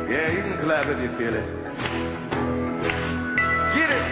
Yeah, you can clap if you feel it. Get it.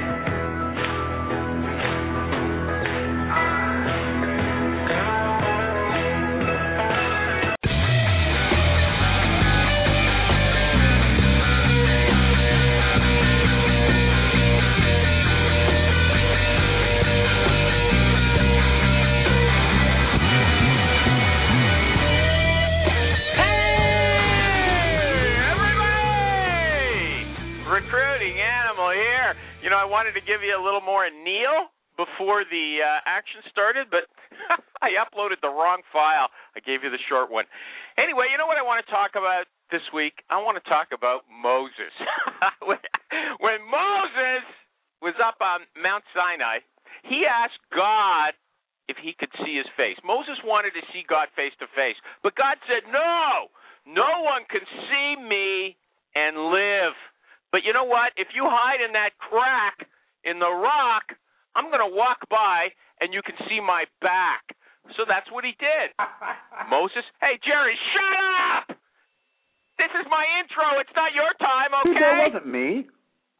I wanted to give you a little more Neil before the action started, but I uploaded the wrong file. I gave you the short one. Anyway, you know what I want to talk about this week? I want to talk about Moses. When Moses was up on Mount Sinai, he asked God if he could see his face. Moses wanted to see God face to face, but God said, no one can see me and live. But you know what? If you hide in that crack in the rock, I'm going to walk by and you can see my back. So that's what he did. Moses, hey, Jerry, shut up! This is my intro. It's not your time, okay? That wasn't me.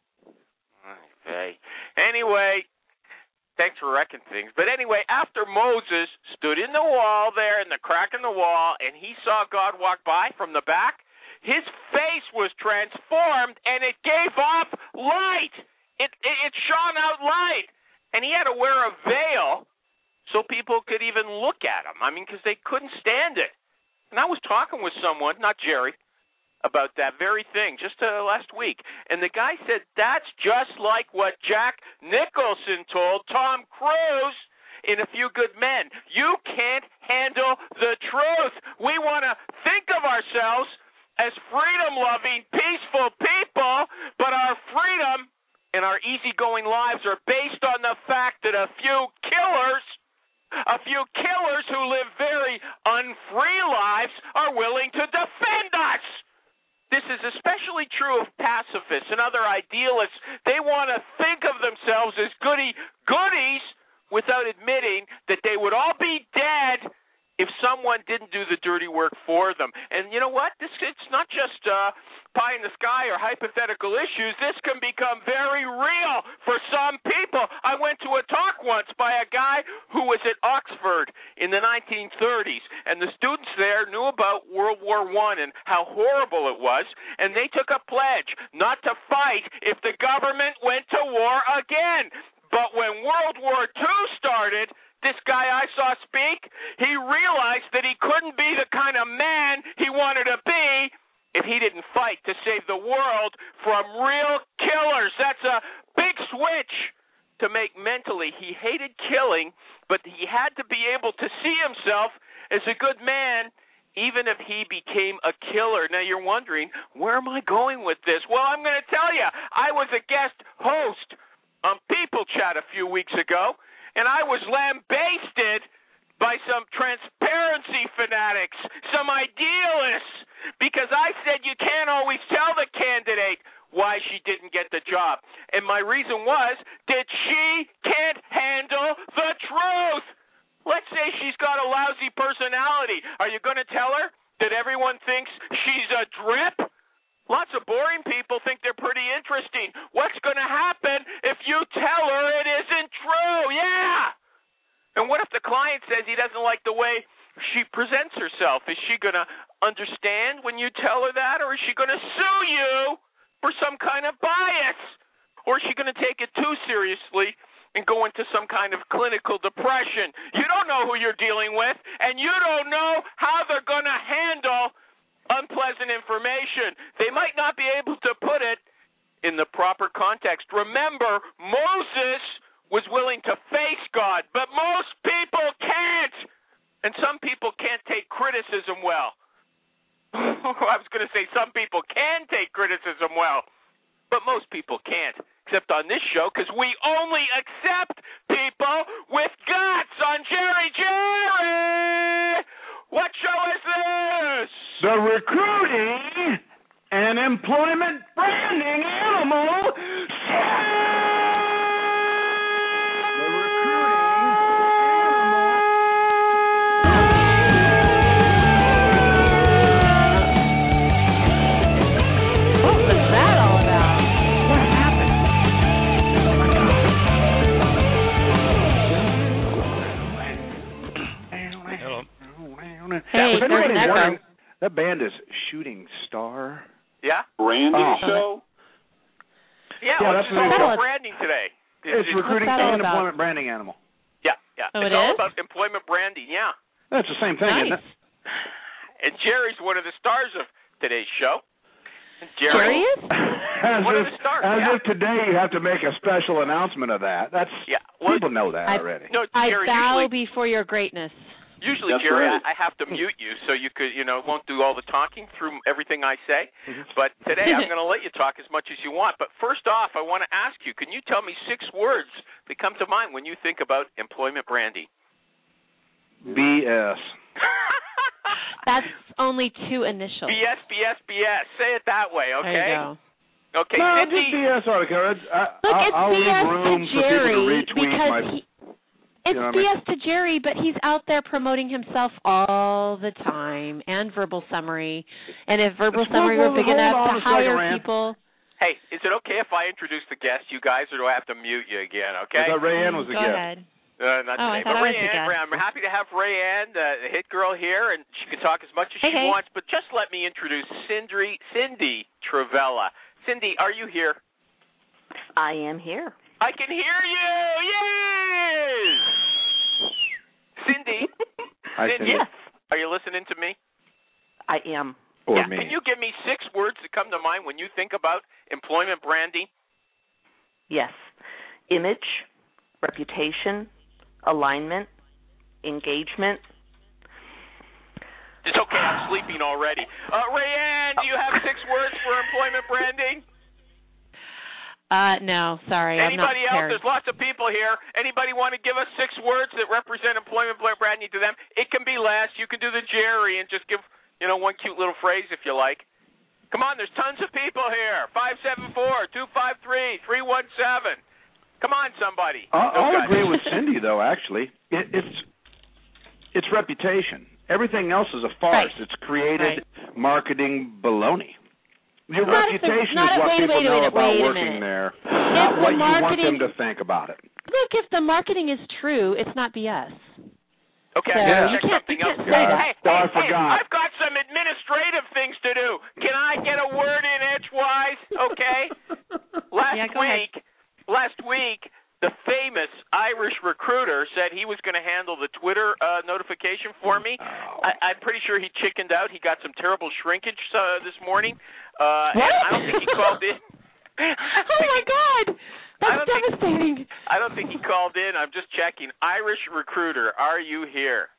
Okay. Anyway, thanks for wrecking things. But anyway, after Moses stood in the wall there, in the crack in the wall, and he saw God walk by from the back, his face was transformed, and it gave off light. It shone out light. And he had to wear a veil so people could even look at him. I mean, because they couldn't stand it. And I was talking with someone, not Jerry, about that very thing just last week. And the guy said, that's just like what Jack Nicholson told Tom Cruise in A Few Good Men. You can't handle the truth. We want to think of ourselves as freedom-loving, peaceful people, but our freedom and our easygoing lives are based on the fact that a few killers who live very unfree lives are willing to defend us. This is especially true of pacifists and other idealists. They want to think of themselves as goodies without admitting that they would all be dead if someone didn't do the dirty work for them. And you know what? It's not just pie in the sky or hypothetical issues. This can become very real for some people. I went to a talk once by a guy who was at Oxford in the 1930s, and the students there knew about World War I and how horrible it was, and they took a pledge not to fight if the government went to war again. But when World War II started, this guy I saw speak, he realized that he couldn't be the kind of man he wanted to be if he didn't fight to save the world from real killers. That's a big switch to make mentally. He hated killing, but he had to be able to see himself as a good man even if he became a killer. Now you're wondering, where am I going with this? Well, I'm going to tell you. I was a guest host on People Chat a few weeks ago, and I was lambasted by some transparency fanatics, some idealists, because I said you can't always tell the candidate why she didn't get the job. And my reason was that she can't handle the truth. Let's say she's got a lousy personality. Are you going to tell her that everyone thinks she's a drip? Lots of boring people think they're pretty interesting. What's going to happen if you tell her it isn't true? Yeah. And what if the client says he doesn't like the way she presents herself? Is she going to understand when you tell her that, or is she going to sue you for some kind of bias? Or is she going to take it too seriously and go into some kind of clinical depression? You don't know who you're dealing with, and you don't know how they're going to handle unpleasant information. They might not be able to put it in the proper context. Remember, Moses was willing to face God, but most people can't. And some people can't take criticism well. I was going to say some people can take criticism well, but most people can't, except on this show, because we only accept people with guts on Jerry. What show is this? The Recruiting and Employment Branding Animal Show! That band is Shooting Star. Yeah? Branding show? Yeah, Yeah, let's that's talk what about it is. branding today. It's recruiting that all and about? employment branding animal. Yeah. Oh, it's it all is? about employment branding, yeah. That's the same thing, isn't Nice. it? And Jerry's one of the stars of today's show. Jerry is? One of the stars, as yeah. if today you have to make a special announcement of that. That's people know that already. No, I Jerry, bow before your greatness. Usually, That's Jerry, right. I have to mute you so you could, won't do all the talking through everything I say. But today I'm going to let you talk as much as you want. But first off, I want to ask you, can you tell me 6 words that come to mind when you think about employment branding? BS. That's only 2 initials. BS, BS, BS. Say it that way, okay? There you go. Okay, No, Cindy. just BS ought to cover it. Look, it's I'll BS leave room to for Jerry people to retweet because my... it's know what I mean? BS to Jerry, but he's out there promoting himself all the time and Verbal Summary. And if Verbal Summary were big hold enough on to a second, hire Rand. people... Hey, is it okay if I introduce the guest, you guys, or do I have to mute you again, okay? I thought Rayanne was the Go guest. ahead. Not Oh, I today. thought But I was the Rayanne, guest. I'm happy to have Rayanne, the hit girl here, and she can talk as much as she Hey. wants. But just let me introduce Cindy Travella. Cindy, are you here? I am here. I can hear you! Yay! Cindy, Cindy, Yes, are you listening to me? I am. Or yeah. me. Can you give me 6 words that come to mind when you think about employment branding? Yes. Image, reputation, alignment, engagement. It's okay, I'm sleeping already. Rayanne, do you have 6 words for employment branding? No, sorry, I'm not Anybody else? prepared. There's lots of people here. Anybody want to give us 6 words that represent employment branding to them? It can be less. You can do the Jerry and just give, one cute little phrase if you like. Come on, there's tons of people here. 574-253-317. Come on, somebody. I'll agree with Cindy, though, actually. It's reputation. Everything else is a farce. Right. It's created marketing baloney. Your Not reputation not is what wait a people know minute, about wait a working minute. there, If not the what you want marketing- them to think about it. Look, if the marketing is true, it's not BS. Okay, So I Yeah. gotta you check can't something say else. that. I forgot. I've got some administrative things to do. Can I get a word in edgewise? Okay. Last week, the famous Irish recruiter said he was going to handle the Twitter notification for me. I'm pretty sure he chickened out. He got some terrible shrinkage this morning. And I don't think he called in. Oh my God, that's devastating. I don't think he called in. I'm just checking. Irish recruiter, are you here?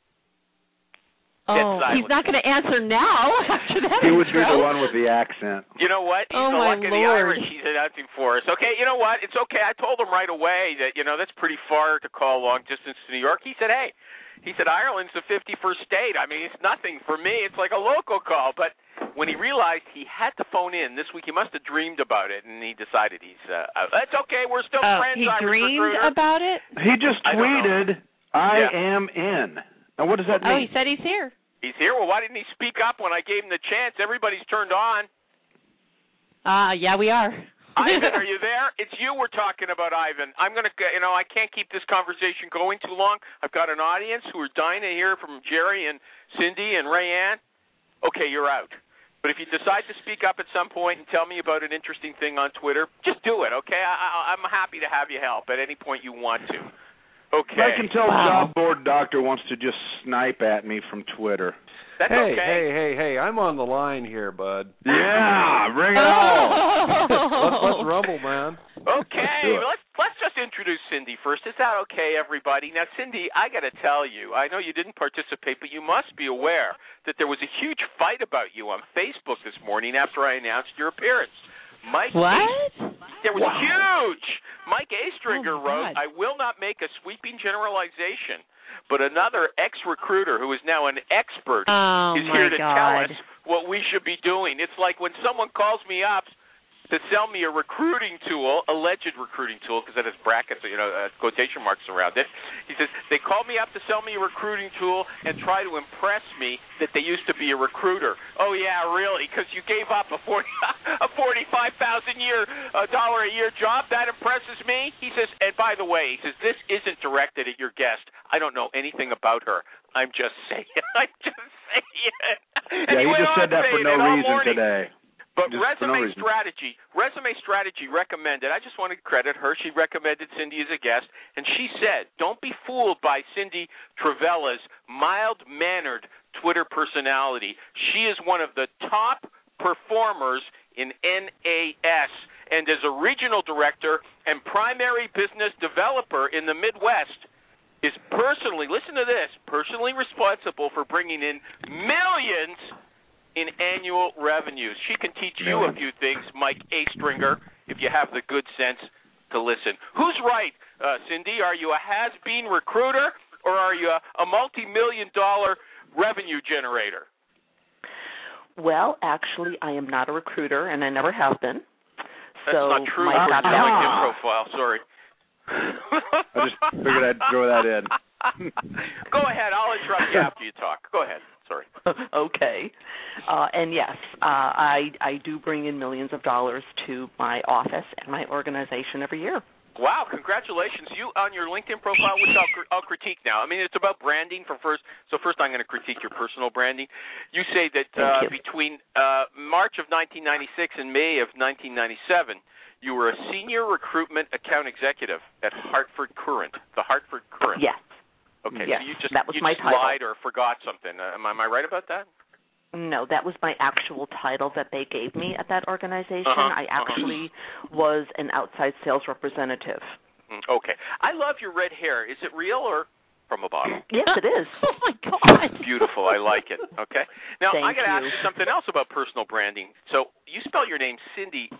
Oh, he's not going to answer now after that. He would be the intro. one with the accent. You know what? He's Oh, the my luck of the Lord. Irish he's announcing for us. Okay, you know what? It's okay. I told him right away that, that's pretty far to call long distance to New York. He said, hey, Ireland's the 51st state. I mean, it's nothing for me. It's like a local call. But when he realized he had to phone in this week, he must have dreamed about it, and he decided he's out. That's okay. We're still friends, He Irish dreamed recruiter. about it? He just I don't know. tweeted, I am in. Now, what does that Oh, mean? he said he's here. He's here. Well, why didn't he speak up when I gave him the chance? Everybody's turned on. Yeah, we are. Ivan, are you there? It's you we're talking about, Ivan. I'm going to, I can't keep this conversation going too long. I've got an audience who are dying to hear from Jerry and Cindy and Rayanne. Okay, you're out. But if you decide to speak up at some point and tell me about an interesting thing on Twitter, just do it, okay? I'm happy to have you help at any point you want to. Okay. I can tell Job Board Doctor wants to just snipe at me from Twitter. That's okay. Hey, I'm on the line here, bud. Yeah, bring it on. Let's rumble, man. Okay, let's just introduce Cindy first. Is that okay, everybody? Now, Cindy, I got to tell you, I know you didn't participate, but you must be aware that there was a huge fight about you on Facebook this morning after I announced your appearance. There was huge. Mike Astringer wrote, I will not make a sweeping generalization, but another ex-recruiter who is now an expert is here to tell us what we should be doing. It's like when someone calls me up to sell me a recruiting tool, alleged recruiting tool, because it has brackets, quotation marks around it. He says, they call me up to sell me a recruiting tool and try to impress me that they used to be a recruiter. Oh, yeah, really, because you gave up a $45,000 a year job? That impresses me? He says, and by the way, he says, this isn't directed at your guest. I don't know anything about her. I'm just saying. Yeah, you just said that for no reason today. But Just Resume Strategy recommended, I just want to credit her, she recommended Cindy as a guest, and she said, don't be fooled by Cindy Travella's mild-mannered Twitter personality. She is one of the top performers in NAS, and as a regional director and primary business developer in the Midwest, is personally, listen to this, personally responsible for bringing in millions in annual revenues. She can teach you a few things, Mike A. Stringer, if you have the good sense to listen. Who's right, Cindy? Are you a has-been recruiter, or are you a multi-million-dollar revenue generator? Well, actually, I am not a recruiter, and I never have been. That's not true. Your LinkedIn profile, sorry. I just figured I'd throw that in. Go ahead. I'll interrupt you after you talk. Go ahead. Sorry. Okay. And yes, I do bring in millions of dollars to my office and my organization every year. Wow, congratulations. You, on your LinkedIn profile, which I'll critique now. I mean, it's about branding so first I'm going to critique your personal branding. You say that between March of 1996 and May of 1997, you were a senior recruitment account executive at Hartford Courant, the Hartford Courant. Yes. Okay, yes. So that was you my just title. lied or forgot something. Am I right about that? No, that was my actual title that they gave me at that organization. I actually was an outside sales representative. Okay. I love your red hair. Is it real or from a bottle? Yes, it is. Oh, my God. Beautiful. I like it. Okay. Now, I got to ask you you something else about personal branding. So you spell your name Cindy,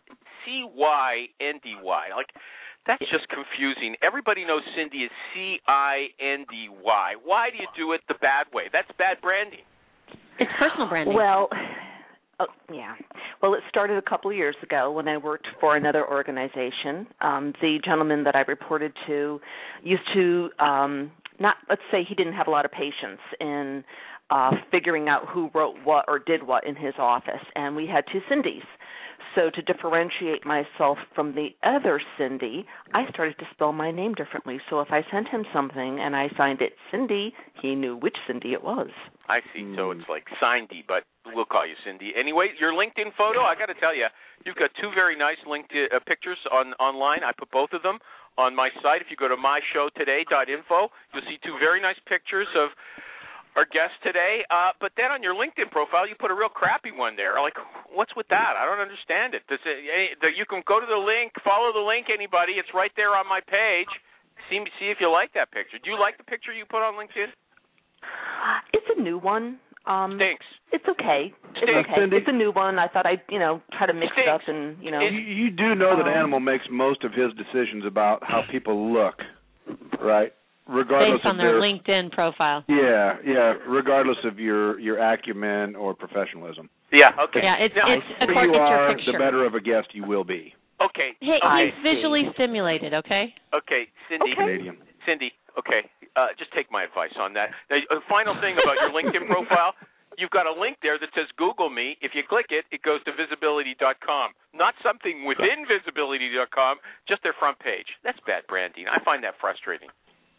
C-Y-N-D-Y. Like, that's just confusing. Everybody knows Cindy is C-I-N-D-Y. Why do you do it the bad way? That's bad branding. It's personal branding. Well, yeah. Well, it started a couple of years ago when I worked for another organization. The gentleman that I reported to used to let's say he didn't have a lot of patience in figuring out who wrote what or did what in his office, and we had two Cindys. So to differentiate myself from the other Cindy, I started to spell my name differently. So if I sent him something and I signed it Cindy, he knew which Cindy it was. I see. So it's like Cindy, but we'll call you Cindy. Anyway, your LinkedIn photo, I got to tell you, you've got two very nice LinkedIn pictures online. I put both of them on my site. If you go to myshowtoday.info, you'll see two very nice pictures of our guest today, but then on your LinkedIn profile, you put a real crappy one there. Like, what's with that? I don't understand it. You can go to the link, follow the link, anybody. It's right there on my page. See if you like that picture. Do you like the picture you put on LinkedIn? It's a new one. Stinks. It's okay. Stinks. It's okay. It's a new one. I thought I'd, try to mix it up and, You do know that Animal makes most of his decisions about how people look, right? Regardless based on of their LinkedIn profile. Yeah, regardless of your acumen or professionalism. Yeah, okay. Yeah, it's the according you to your are, picture. the better of a guest you will be. Okay. Hey, he's visually stimulated, okay? Okay, Cindy. Okay. Canadian. Cindy, okay, just take my advice on that. Now, a final thing about your LinkedIn profile, you've got a link there that says Google me. If you click it, it goes to visibility.com. Not something within visibility.com, just their front page. That's bad branding. I find that frustrating.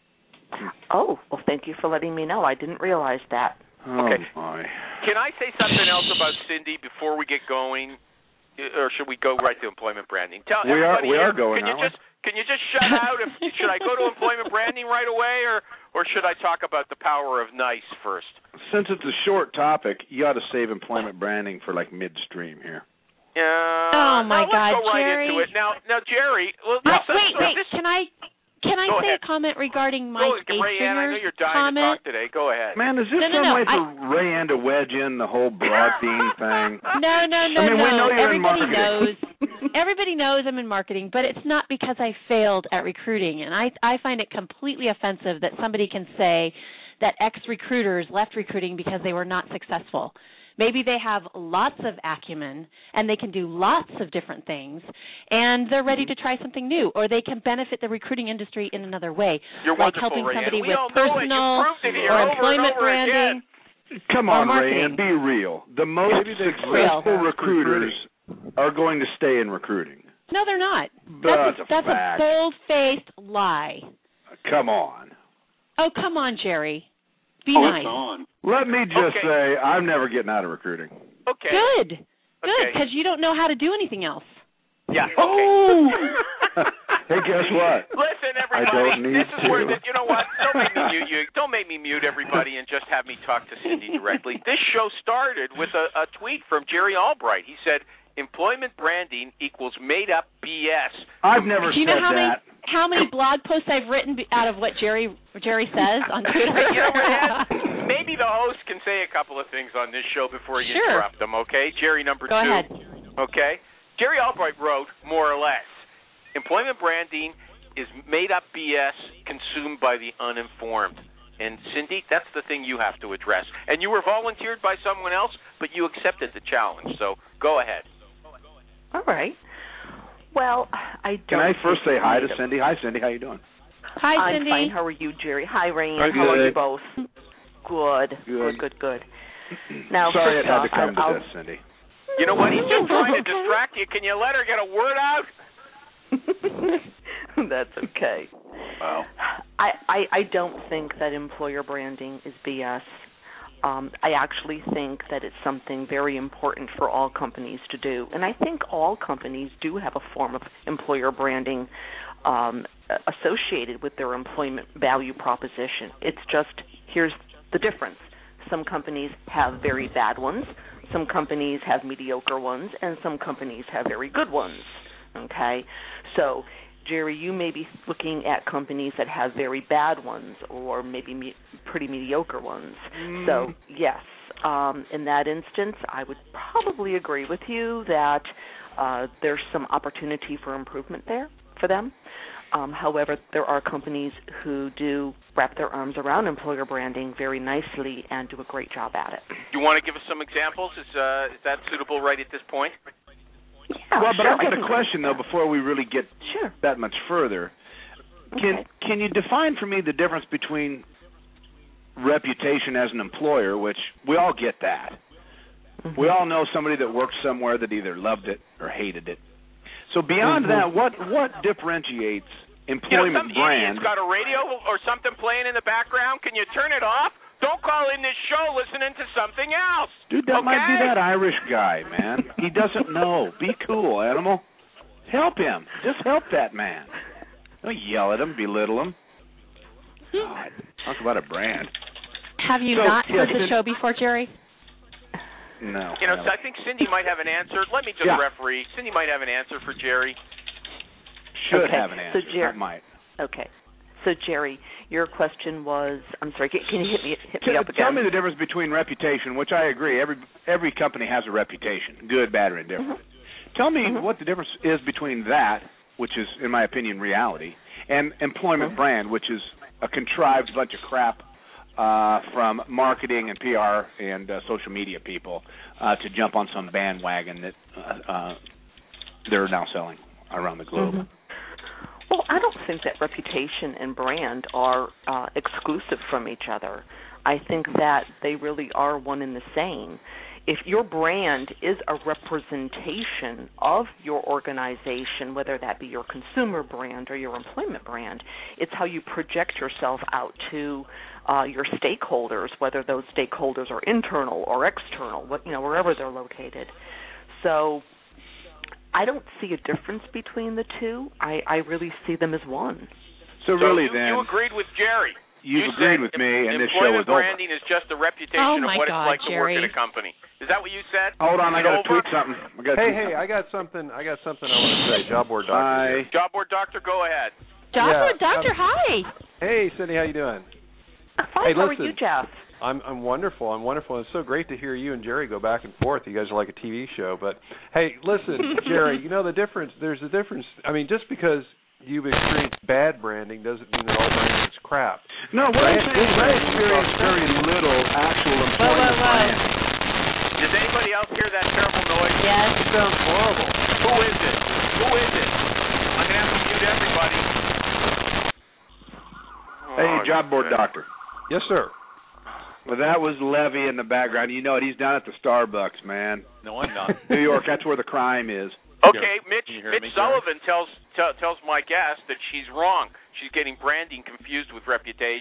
Oh, well, thank you for letting me know. I didn't realize that. Okay. Oh, my. Can I say something else about Cindy before we get going, or should we go right to employment branding? Tell everybody we are here, going. Can you just shut out? Should I go to employment branding right away, or should I talk about the power of nice first? Since it's a short topic, you ought to save employment branding for like midstream here. Oh my God, let's go right Jerry! into it. Now, Jerry. Well, wait. Can I say a comment regarding Mike A. Rayanne, I know you're dying comment? to talk today. Go ahead. Man, is this some way for Rayanne to wedge in the whole Broadbean thing? No. We know you're in marketing. Everybody knows I'm in marketing, but it's not because I failed at recruiting. And I find it completely offensive that somebody can say that ex-recruiters left recruiting because they were not successful. Maybe they have lots of acumen and they can do lots of different things and they're ready to try something new, or they can benefit the recruiting industry in another way, You're like wonderful, helping somebody Rayanne. with personal or employment branding. Come on, marketing. Rayanne, be real. The most successful recruiters are going to stay in recruiting. No, they're not. That's a That's fact. a bold-faced lie. Come on. Oh, come on, Jerry. Be Oh, nice. it's on. Let me just Okay. say, I'm never getting out of recruiting. Okay. Good, Okay. because you don't know how to do anything else. Yeah. Okay. Oh! Hey, guess what? Listen, I everybody. don't need This is where to. you know what? Don't make me mute you. Don't make me mute everybody and just have me talk to Cindy directly. This show started with a tweet from Jerry Albright. He said, "Employment branding equals made-up BS." I've never Do you said know that. how many blog posts I've written out of what Jerry says on Twitter? You know what, Ed? Maybe the host can say a couple of things on this show before you Sure. interrupt them, okay? Jerry number Go 2. ahead. Okay? Jerry Albright wrote, more or less, employment branding is made-up BS consumed by the uninformed. And, Cindy, that's the thing you have to address. And you were volunteered by someone else, but you accepted the challenge. So go ahead. All right. Well, I don't. Can I first say hi to think Cindy? Hi, Cindy. How you doing? Hi, I'm Cindy. fine. How are you, Jerry? Hi, Rayanne. I'm How are you good. both? Good. Good. Now, Sorry it first had off, to come I'll- to this, Cindy. You know what? He's just trying to distract you. Can you let her get a word out? That's okay. Wow. I don't think that employer branding is BS. I actually think that it's something very important for all companies to do. And I think all companies do have a form of employer branding associated with their employment value proposition. It's just, here's the difference. Some companies have very bad ones, some companies have mediocre ones, and some companies have very good ones. Okay? So, Jerry, you may be looking at companies that have very bad ones or maybe pretty mediocre ones. So, yes, in that instance, I would probably agree with you that there's some opportunity for improvement there for them. However, there are companies who do wrap their arms around employer branding very nicely and do a great job at it. You want to give us some examples? Is that suitable right at this point? Yeah, Well, but sure, I've got I a can- question, though, before we really get Sure. that much further. Can you define for me the difference between reputation as an employer, which we all get that. Mm-hmm. We all know somebody that worked somewhere that either loved it or hated it. So beyond that, what differentiates employment some brand? idiot's got a radio or something playing in the background. Can you turn it off? Don't call in this show listening to something else. Dude, that might be okay? that Irish guy, man. He doesn't know. Be cool, animal. Help him. Just help that man. Don't yell at him, belittle him. God, talk about a brand. Have you not heard the show before, Jerry? No. You know, so I think Cindy might have an answer. Let me just referee. Cindy might have an answer for Jerry. Should Okay, have an answer. so Jerry, not might. Okay. So, Jerry, your question was, I'm sorry, can you hit me up again? Tell me the difference between reputation, which I agree, every company has a reputation, good, bad, or indifferent. Mm-hmm. Tell me what the difference is between that, which is, in my opinion, reality, and employment brand, which is a contrived bunch of crap from marketing and PR and social media people to jump on some bandwagon that they're now selling around the globe. Mm-hmm. Well, I don't think that reputation and brand are exclusive from each other. I think that they really are one and the same. If your brand is a representation of your organization, whether that be your consumer brand or your employment brand, it's how you project yourself out to your stakeholders, whether those stakeholders are internal or external, wherever they're located. So I don't see a difference between the two. I really see them as one. So really, you, then you agreed with Jerry. You've agreed with me, and this show is over. Employment branding is just a reputation of what it's like to work Jerry. at a company. Is that what you said? Hold on, I got to over? tweet something. Hey, I got something I want to say. Job board doctor. here. Job board doctor, go ahead. Doctor, hi. Hey, Cindy, how you doing? Fine. Hey, How listen. are you, Jeff? I'm wonderful. I'm wonderful. It's so great to hear you and Jerry go back and forth. You guys are like a TV show. But hey, listen, Jerry, you know the difference. There's a difference. I mean, just because you've experienced bad branding doesn't mean that all branding is crap. No, what I'm saying is I experienced very little actual employment brand. Does anybody else hear that terrible noise? Yes. It sounds horrible. Who is it? Who is it? I'm going to have to mute everybody. Hey, Oh, job board good. doctor. Yes, sir. Well, that was Levy in the background. You know it. He's down at the Starbucks, man. No, I'm not. New York, that's where the crime is. Okay, Mitch Can you hear me, Sullivan tells my guest that she's wrong. She's getting branding confused with reputation.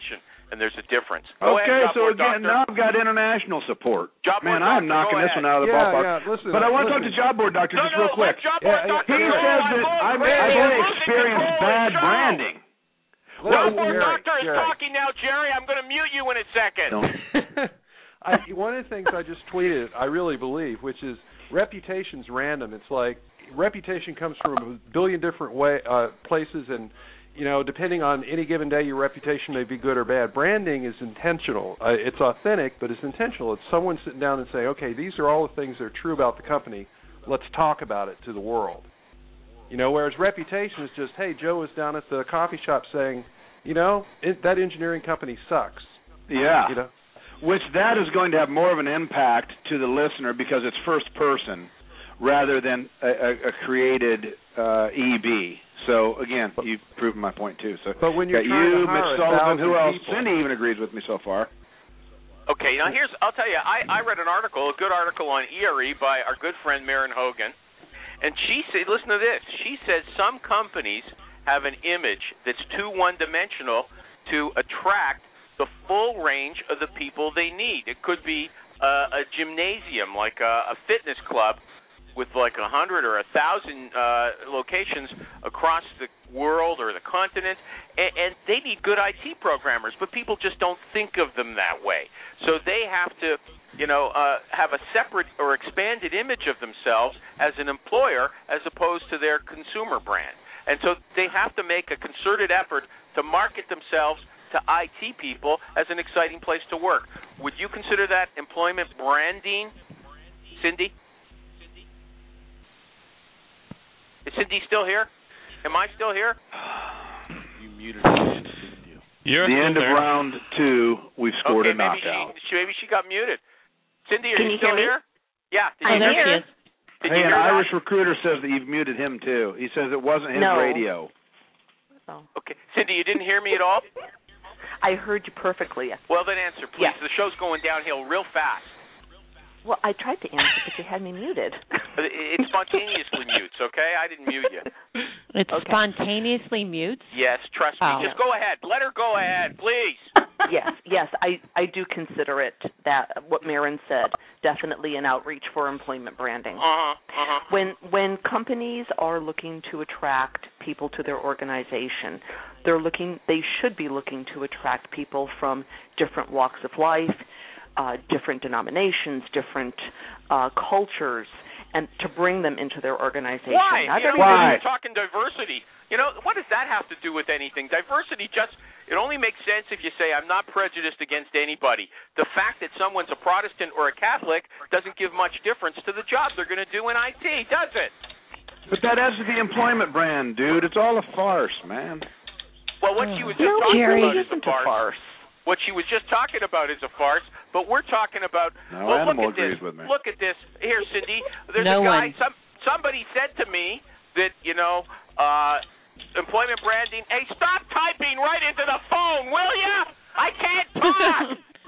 and there's a difference. Go okay, ahead, so Job Board again, Doctor. now I've got international support. Job Man, Board I'm Doctor, knocking go this ahead. one out of the ballpark. Listen, but I want to talk to Job Board Doctor just real quick. Job Board Doctor. He says that I've only experienced bad branding. Job Board Doctor is talking now, Jerry. I'm going to mute you in a second. One of the things I just tweeted, I really believe, which is reputation's random. It's like reputation comes from a billion different places, and depending on any given day, your reputation may be good or bad. Branding is intentional. It's authentic, but it's intentional. It's someone sitting down and saying, okay, these are all the things that are true about the company. Let's talk about it to the world. Whereas reputation is just, hey, Joe was down at the coffee shop saying, that engineering company sucks. Yeah. Which that is going to have more of an impact to the listener because it's first person rather than a created EB. So again, you've proven my point too. So, but when you're trying to hire Mitch Sullivan, who else? people. Cindy even agrees with me so far. Okay, now I'll tell you, I read an article, a good article on ERE by our good friend Maren Hogan, and she said, listen to this. She says some companies have an image that's too one-dimensional to attract the full range of the people they need. It could be a gymnasium, like a fitness club, with like 100 or 1,000 locations across the world or the continent, and they need good IT programmers, but people just don't think of them that way. So they have to, have a separate or expanded image of themselves as an employer as opposed to their consumer brand. And so they have to make a concerted effort to market themselves to IT people as an exciting place to work. Would you consider that employment branding, Cindy? Is Cindy still here? Am I still here? You muted her. You're the end of there. round 2, we've scored a knockout. Maybe she got muted. Cindy, are Can you still hear me? here? Yeah. I'm here. Did Hey, you an hear Irish that? recruiter says that you've muted him too. He says it wasn't his No. radio. Oh. Okay. Cindy, you didn't hear me at all? I heard you perfectly. Well, then answer, please. Yes. The show's going downhill real fast. Well, I tried to answer, but you had me muted. It spontaneously mutes, okay? I didn't mute you. It Okay. spontaneously mutes? Yes, trust me. Oh. Just go ahead. Let her go ahead, please. Yes, I do consider it that what Maren said, definitely an outreach for employment branding. When companies are looking to attract people to their organization, they should be looking to attract people from different walks of life, different denominations, different cultures, and to bring them into their organization. Why? Why? You're talking diversity. What does that have to do with anything? Diversity it only makes sense if you say, I'm not prejudiced against anybody. The fact that someone's a Protestant or a Catholic doesn't give much difference to the job they're going to do in IT, does it? But that adds to the employment brand, dude. It's all a farce, man. Well, what she was just talking Jerry, about is isn't a farce. What she was just talking about is a farce, but we're talking about. No, well, Animal look at agrees this. with me. Look at this. Here, Cindy. There's No a guy. one. Somebody said to me that employment branding. Hey, stop typing right into the phone, will ya? I can't talk.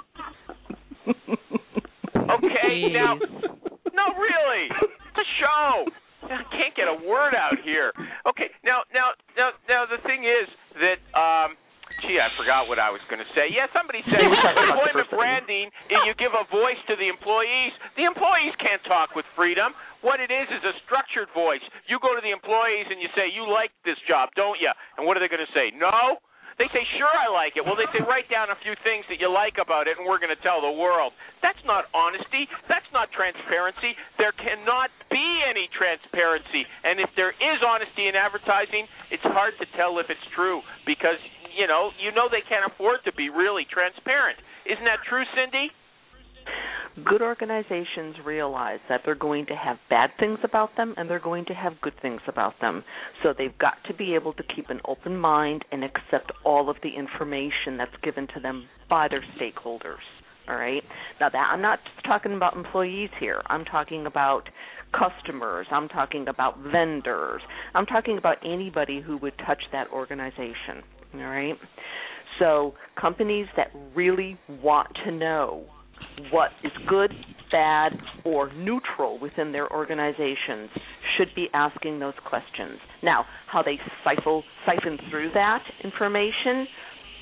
Okay, Jeez. now. No, really. It's a show. I can't get a word out here. Okay, now the thing is that. Gee, I forgot what I was going to say. Yeah, somebody said employment branding, if you give a voice to the employees can't talk with freedom. What it is a structured voice. You go to the employees and you say, you like this job, don't you? And what are they going to say? No? They say, sure, I like it. Well, they say, write down a few things that you like about it, and we're going to tell the world. That's not honesty. That's not transparency. There cannot be any transparency. And if there is honesty in advertising, it's hard to tell if it's true because, you know they can't afford to be really transparent. Isn't that true, Cindy? Good organizations realize that they're going to have bad things about them and they're going to have good things about them. So they've got to be able to keep an open mind and accept all of the information that's given to them by their stakeholders. All right? Now, I'm not just talking about employees here. I'm talking about customers. I'm talking about vendors. I'm talking about anybody who would touch that organization. All right? So companies that really want to know what is good, bad, or neutral within their organizations should be asking those questions. Now, how they siphon through that information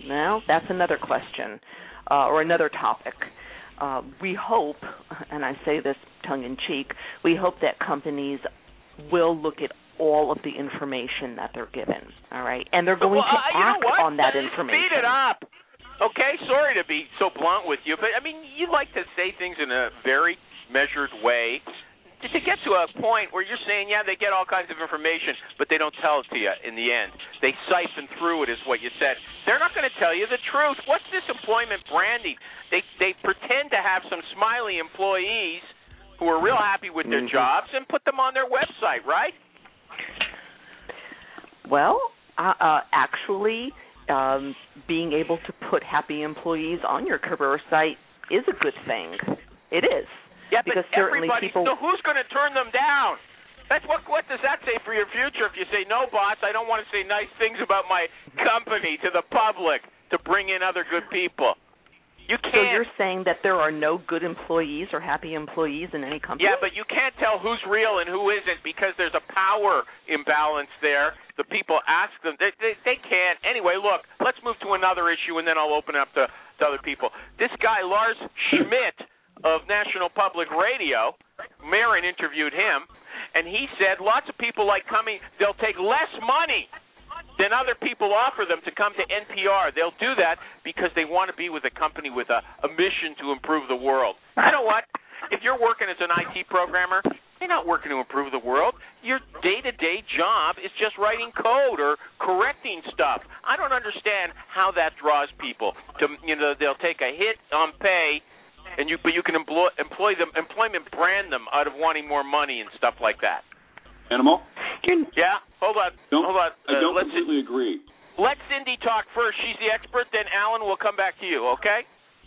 Well, that's another question or another topic. We hope, and I say this tongue-in-cheek, we hope that companies will look at all of the information that they're given, all right? And they're going to act on that information. Speed it up. Okay, sorry to be so blunt with you, but, I mean, you like to say things in a very measured way to get to a point where you're saying, yeah, they get all kinds of information, but they don't tell it to you in the end. They siphon through it is what you said. They're not going to tell you the truth. What's this employment branding? They pretend to have some smiley employees who are real happy with their jobs and put them on their website, right? Well, actually, being able to put happy employees on your career site is a good thing. It is. Yeah, because but everybody, so who's going to turn them down? That's what does that say for your future if you say, no, boss, I don't want to say nice things about my company to the public to bring in other good people? You can't. So you're saying that there are no good employees or happy employees in any company? Yeah, but you can't tell who's real and who isn't because there's a power imbalance there. The people ask them. They can't. Anyway, look, let's move to another issue, and then I'll open up to other people. This guy, Lars Schmidt of National Public Radio, Marin interviewed him, and he said lots of people like coming, they'll take less money than other people offer them to come to NPR. They'll do that because they want to be with a company with a mission to improve the world. You know what? If you're working as an IT programmer, you're not working to improve the world. Your day-to-day job is just writing code or correcting stuff. I don't understand how that draws people. They'll take a hit on pay, but you can employ them, employment brand them out of wanting more money and stuff like that. Animal? Yeah, hold on. I don't completely agree. Let Cindy talk first. She's the expert. Then Alan will come back to you, okay?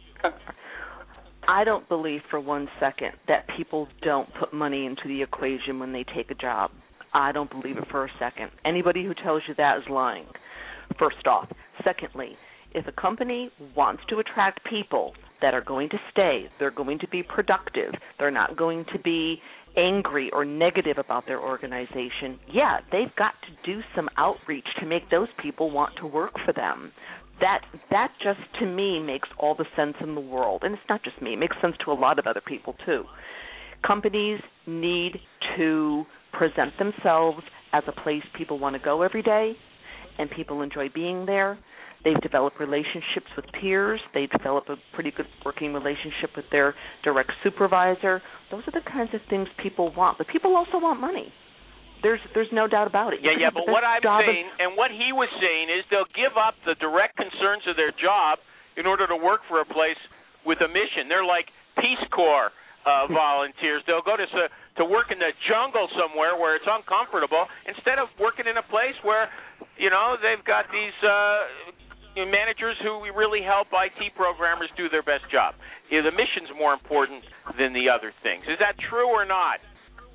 I don't believe for 1 second that people don't put money into the equation when they take a job. I don't believe it for a second. Anybody who tells you that is lying, first off. Secondly, if a company wants to attract people that are going to stay, they're going to be productive, they're not going to be angry or negative about their organization, yeah, they've got to do some outreach to make those people want to work for them. That just, to me, makes all the sense in the world. And it's not just me. It makes sense to a lot of other people, too. Companies need to present themselves as a place people want to go every day, and people enjoy being there. They've developed relationships with peers. They develop a pretty good working relationship with their direct supervisor. Those are the kinds of things people want. But people also want money. There's no doubt about it. Yeah, but what I'm saying and what he was saying is they'll give up the direct concerns of their job in order to work for a place with a mission. They're like Peace Corps volunteers. They'll go to work in the jungle somewhere where it's uncomfortable instead of working in a place where, they've got these managers who really help IT programmers do their best job. The mission's more important than the other things. Is that true or not?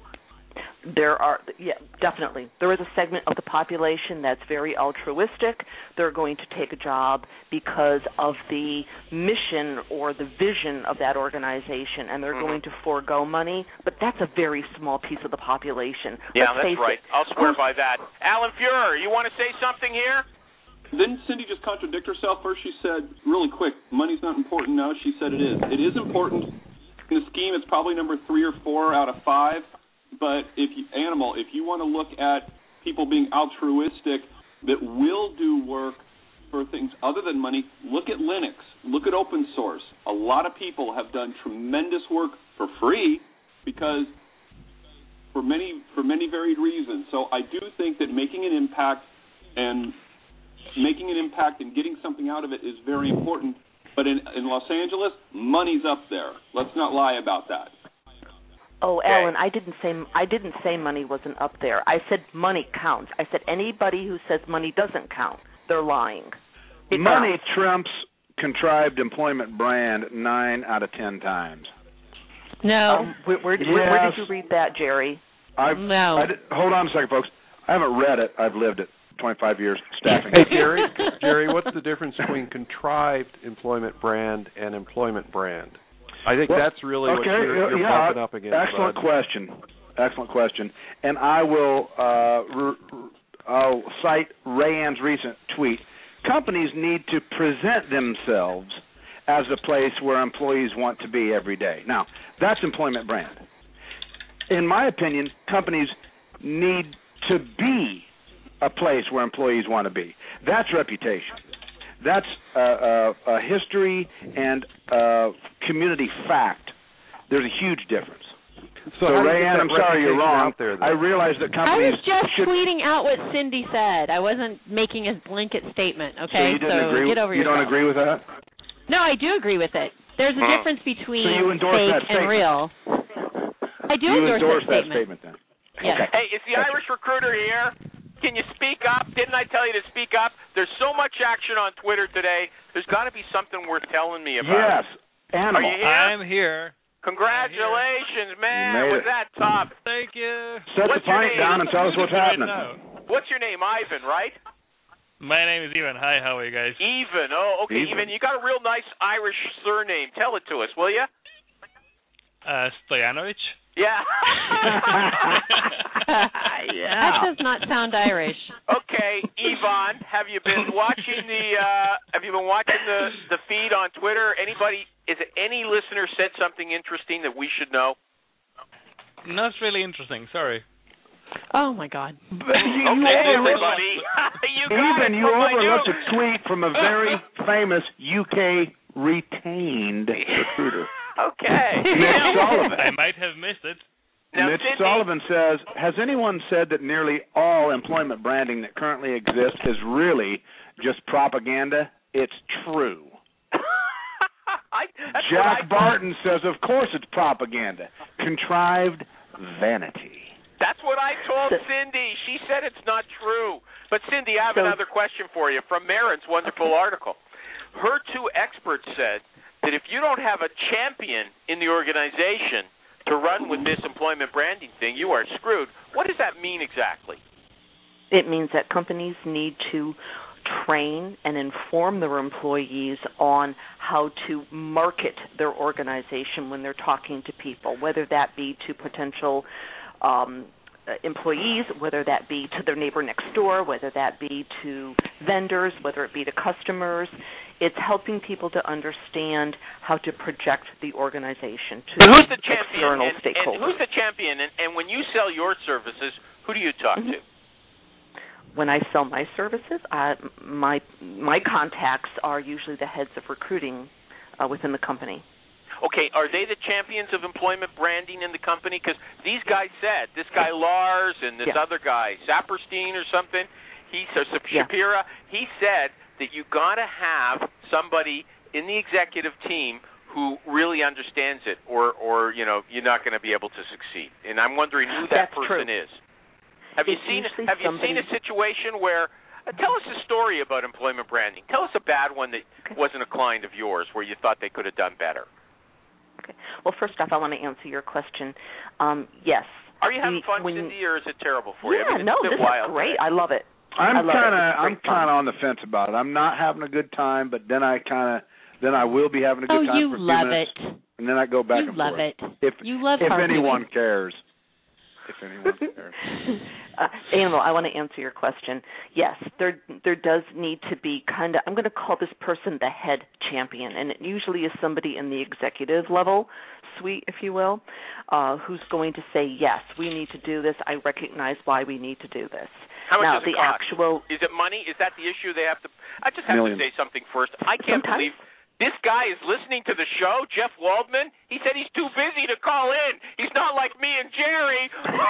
Definitely. There is a segment of the population that's very altruistic. They're going to take a job because of the mission or the vision of that organization, and they're going to forego money. But that's a very small piece of the population. Yeah, that's right. I'll swear by that. Alan Fuhrer, you want to say something here? Didn't Cindy just contradict herself? First she said, really quick, money's not important. Now she said it is. It is important. In the scheme, it's probably number 3 or 4 out of 5. But if you want to look at people being altruistic that will do work for things other than money, look at Linux, look at open source. A lot of people have done tremendous work for free because for many varied reasons. So I do think that making an impact and getting something out of it is very important. But in Los Angeles, money's up there. Let's not lie about that. Oh, okay. Alan, I didn't say money wasn't up there. I said money counts. I said anybody who says money doesn't count, they're lying. Money trumps contrived employment brand 9 out of 10 times. No. Where did you read that, Jerry? No. Hold on a second, folks. I haven't read it. I've lived it. 25 years staffing. Hey, Jerry, what's the difference between contrived employment brand and employment brand? I think that's really what you're bumping up against. Excellent question. And I will I'll cite Rayanne's recent tweet. companies need to present themselves as a place where employees want to be every day. Now, that's employment brand. In my opinion, companies need to be a place where employees want to be. That's reputation. That's a history and community fact. There's a huge difference. So Rayanne, I'm sorry you're wrong. I realize that companies I was just tweeting out what Cindy said. I wasn't making a blanket statement, okay? So get over yourself. You don't agree with that? No, I do agree with it. There's a difference between so you endorse fake that and real. I do endorse that statement then. Yes. Okay. Hey, is the Irish recruiter here? Can you speak up? Didn't I tell you to speak up? There's so much action on Twitter today. There's got to be something worth telling me about. Yes. Animal. Are you here? I'm here. Congratulations, man. Was that top? Thank you. Set the pint down and tell us what's happening. What's your name? Ivan, right? My name is Ivan. Hi, how are you guys? Ivan. Oh, okay. Ivan, you got a real nice Irish surname. Tell it to us, will you? Stojanovic. Yeah. That does not sound Irish. Okay, Ivan, have you been watching the feed on Twitter? Any listener said something interesting that we should know? Not really interesting. Sorry. Oh my God. Everybody. You overlooked a tweet from a very famous UK retained recruiter. Okay. Mitch Sullivan. I might have missed it. Now, Mitch Cindy, Sullivan says, has anyone said that nearly all employment branding that currently exists is really just propaganda? It's true. Jack Barton says, of course it's propaganda. Contrived vanity. That's what I told Cindy. She said it's not true. But, Cindy, I have another question for you from Marin's wonderful article. Her two experts said that if you don't have a champion in the organization to run with this employment branding thing, you are screwed. What does that mean exactly? It means that companies need to train and inform their employees on how to market their organization when they're talking to people, whether that be to potential employees, whether that be to their neighbor next door, whether that be to vendors, whether it be to customers. It's helping people to understand how to project the organization to external stakeholders. And who's the champion? And when you sell your services, who do you talk to? When I sell my services, my contacts are usually the heads of recruiting within the company. Okay, are they the champions of employment branding in the company? Because these guys said, this guy Lars and this other guy, Saperstein or something, Shapira, he said that you got to have somebody in the executive team who really understands it, or you're not going to be able to succeed. And I'm wondering who that person is. Have you seen a situation where tell us a story about employment branding. Tell us a bad one that wasn't a client of yours where you thought they could have done better. Okay. Well, first off, I want to answer your question. Yes. Are you having fun, Cindy, or is it terrible for you? Yeah, this is great. I love it. I'm kind of on the fence about it. I'm not having a good time, but then I will be having a good time for a few minutes. Oh, you love it. And then I go back and forth. You love it. You love if anyone cares. If anyone cares. Animal, I want to answer your question. Yes, there does need to be I'm going to call this person the head champion, and it usually is somebody in the executive level suite, if you will, who's going to say, yes, we need to do this. I recognize why we need to do this. How much does it cost? Is it money? Is that the issue they have to? I just have to say something first. I can't believe this guy is listening to the show, Jeff Waldman. He said he's too busy to call in. He's not like me and Jerry.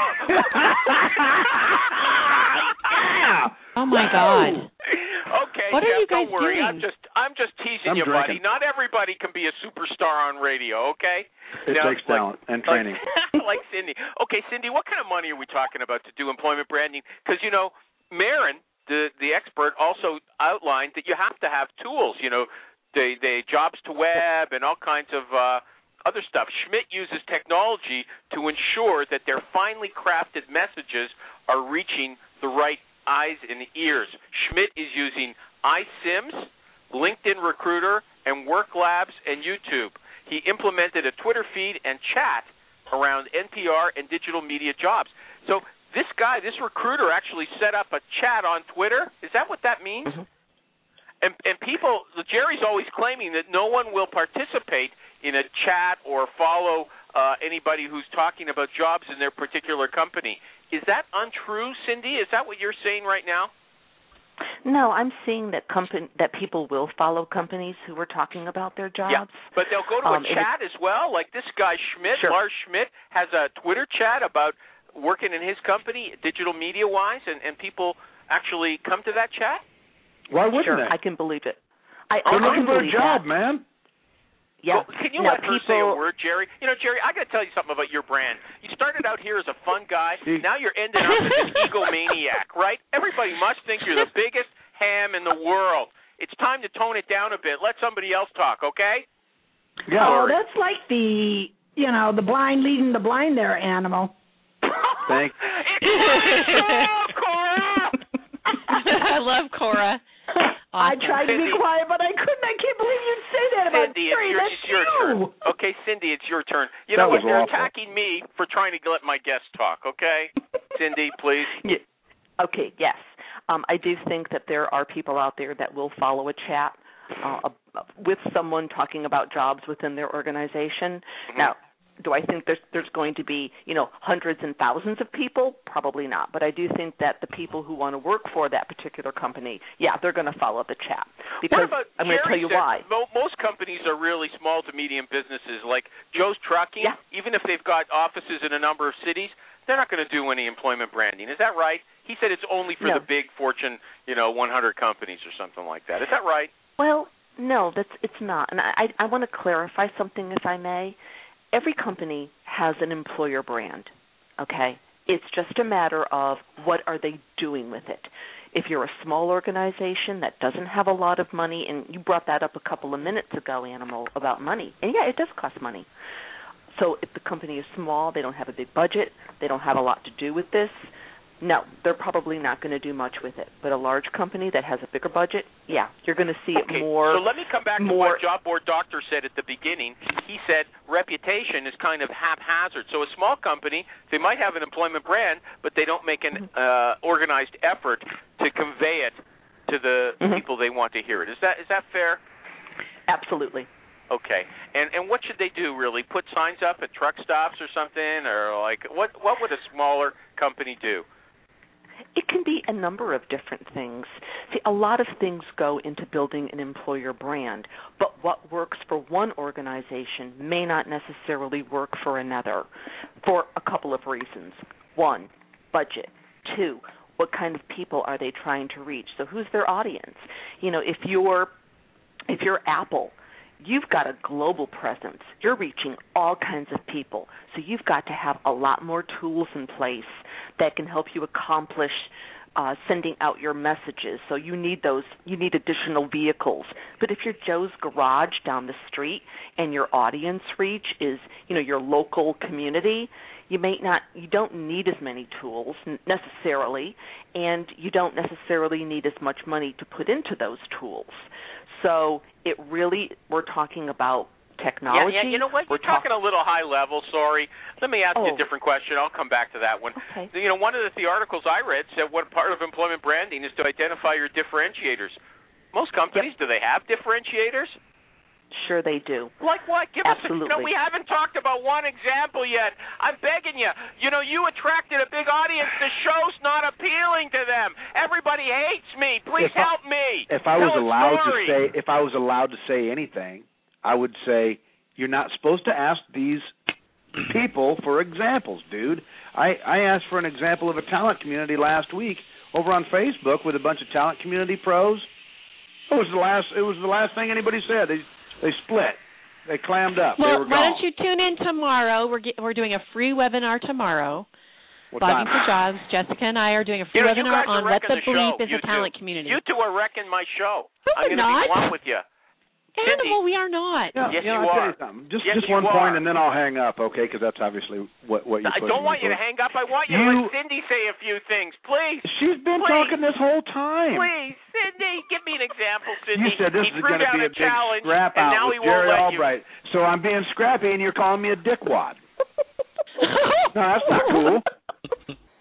Oh my God. Okay, what Jeff, are you guys don't worry. doing? I'm just teasing you, buddy. Not everybody can be a superstar on radio, okay? It takes talent and training. Like Cindy. Okay, Cindy, what kind of money are we talking about to do employment branding? Because, Marin, the expert, also outlined that you have to have tools, the jobs to web and all kinds of other stuff. Schmidt uses technology to ensure that their finely crafted messages are reaching the right eyes and ears. Schmidt is using iSIMS, LinkedIn Recruiter, and WorkLabs and YouTube. He implemented a Twitter feed and chat around NPR and digital media jobs. So this recruiter actually set up a chat on Twitter. Is that what that means? Mm-hmm. And people, Jerry's always claiming that no one will participate in a chat or follow anybody who's talking about jobs in their particular company. Is that untrue, Cindy? Is that what you're saying right now? No, I'm seeing that people will follow companies who are talking about their jobs. Yeah, but they'll go to a chat as well. Like this guy Schmidt, sure. Lars Schmidt, has a Twitter chat about working in his company, digital media-wise, and people actually come to that chat? Why wouldn't sure, they? I can believe it. They're looking for a job, man. Yeah. Well, can you let her say a word, Jerry? You know, Jerry, I got to tell you something about your brand. You started out here as a fun guy. Now you're ending up as an egomaniac, right? Everybody must think you're the biggest ham in the world. It's time to tone it down a bit. Let somebody else talk, okay? Yeah. Oh, that's like the blind leading the blind there, Animal. Thanks. Cora! I love Cora. Awesome. I tried to be quiet, but I couldn't. I can't believe you'd say that about Cindy, Jerry. it's your turn. Okay, Cindy, it's your turn. You know what? They're attacking me for trying to let my guests talk, okay? Cindy, please. Yeah. Okay, yes. I do think that there are people out there that will follow a chat with someone talking about jobs within their organization. Mm-hmm. Now, do I think there's going to be, hundreds and thousands of people? Probably not. But I do think that the people who want to work for that particular company, they're going to follow the chat. Because I'm going to tell you why. Most companies are really small to medium businesses, like Joe's Trucking. Yeah. Even if they've got offices in a number of cities, they're not going to do any employment branding. Is that right? He said it's only for the big Fortune, 100 companies or something like that. Is that right? Well, no, it's not. And I want to clarify something, if I may. Every company has an employer brand, okay? It's just a matter of what are they doing with it. If you're a small organization that doesn't have a lot of money, and you brought that up a couple of minutes ago, Animal, about money, and it does cost money. So if the company is small, they don't have a big budget, they don't have a lot to do with this, no, they're probably not going to do much with it. But a large company that has a bigger budget, you're going to see it more. So let me come back to what Job Board Doctor said at the beginning. He said reputation is kind of haphazard. So a small company, they might have an employment brand, but they don't make an organized effort to convey it to the people they want to hear it. Is that fair? Absolutely. Okay. And what should they do, really? Put signs up at truck stops or something? Or what would a smaller company do? It can be a number of different things. See, a lot of things go into building an employer brand, but what works for one organization may not necessarily work for another for a couple of reasons. One, budget. Two, what kind of people are they trying to reach? So who's their audience? If you're Apple, you've got a global presence. You're reaching all kinds of people. So you've got to have a lot more tools in place that can help you accomplish sending out your messages. So you need additional vehicles. But if you're Joe's Garage down the street and your audience reach is, your local community, you don't need as many tools necessarily, and you don't necessarily need as much money to put into those tools. So we're talking about technology. Yeah, you know what? You're talking a little high level, sorry. Let me ask you a different question. I'll come back to that one. Okay. One of the articles I read said what part of employment branding is to identify your differentiators. Most companies, do they have differentiators? Sure they do. Like what? Absolutely. We haven't talked about one example yet. I'm begging you. You attracted a big audience. The show's not appealing to them. Everybody hates me. Please help me. If I was allowed to say anything, I would say you're not supposed to ask these people for examples, dude. I asked for an example of a talent community last week over on Facebook with a bunch of talent community pros. It was the last thing anybody said. They split. They clammed up. Well, they were gone. Why don't you tune in tomorrow? We're doing a free webinar tomorrow. Blogging for Jobs. Jessica and I are doing a free webinar on what the bleep is a talent community. You two are wrecking my show. I'm going to be blunt with you. Animal, we are not. Yeah, yes, you I'll are. tell you something. Just one point, and then I'll hang up, okay? Because that's obviously what you. I don't want you to hang up. I want you to let Cindy say a few things, please. She's been talking this whole time. Please, Cindy, give me an example, Cindy. You said this is going to be a big scrap out with Jerry Albright. So I'm being scrappy, and you're calling me a dickwad. No, that's not cool.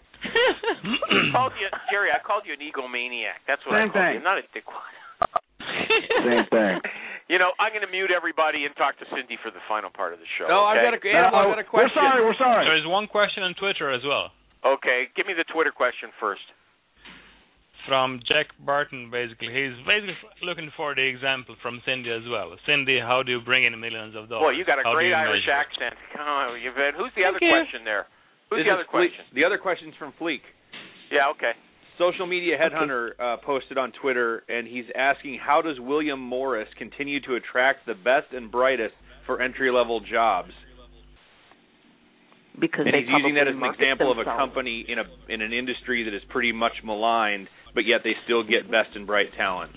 Jerry, I called you an egomaniac. That's what I called you. Not a dickwad. Same thing. You know, I'm going to mute everybody and talk to Cindy for the final part of the show. No, okay? I've got a question. We're sorry. There's one question on Twitter as well. Okay, give me the Twitter question first. From Jack Barton, basically. He's basically looking for the example from Cindy as well. Cindy, how do you bring in millions of dollars? Boy, you got a great Irish measure? accent. Come on, who's the other Thank you. question there? Who's the other question? The other question's from Fleek. Yeah, okay. Social Media Headhunter posted on Twitter, and he's asking, how does William Morris continue to attract the best and brightest for entry-level jobs? Because and they he's using that as an market example of a themselves. company in an industry that is pretty much maligned, but yet they still get best and bright talent.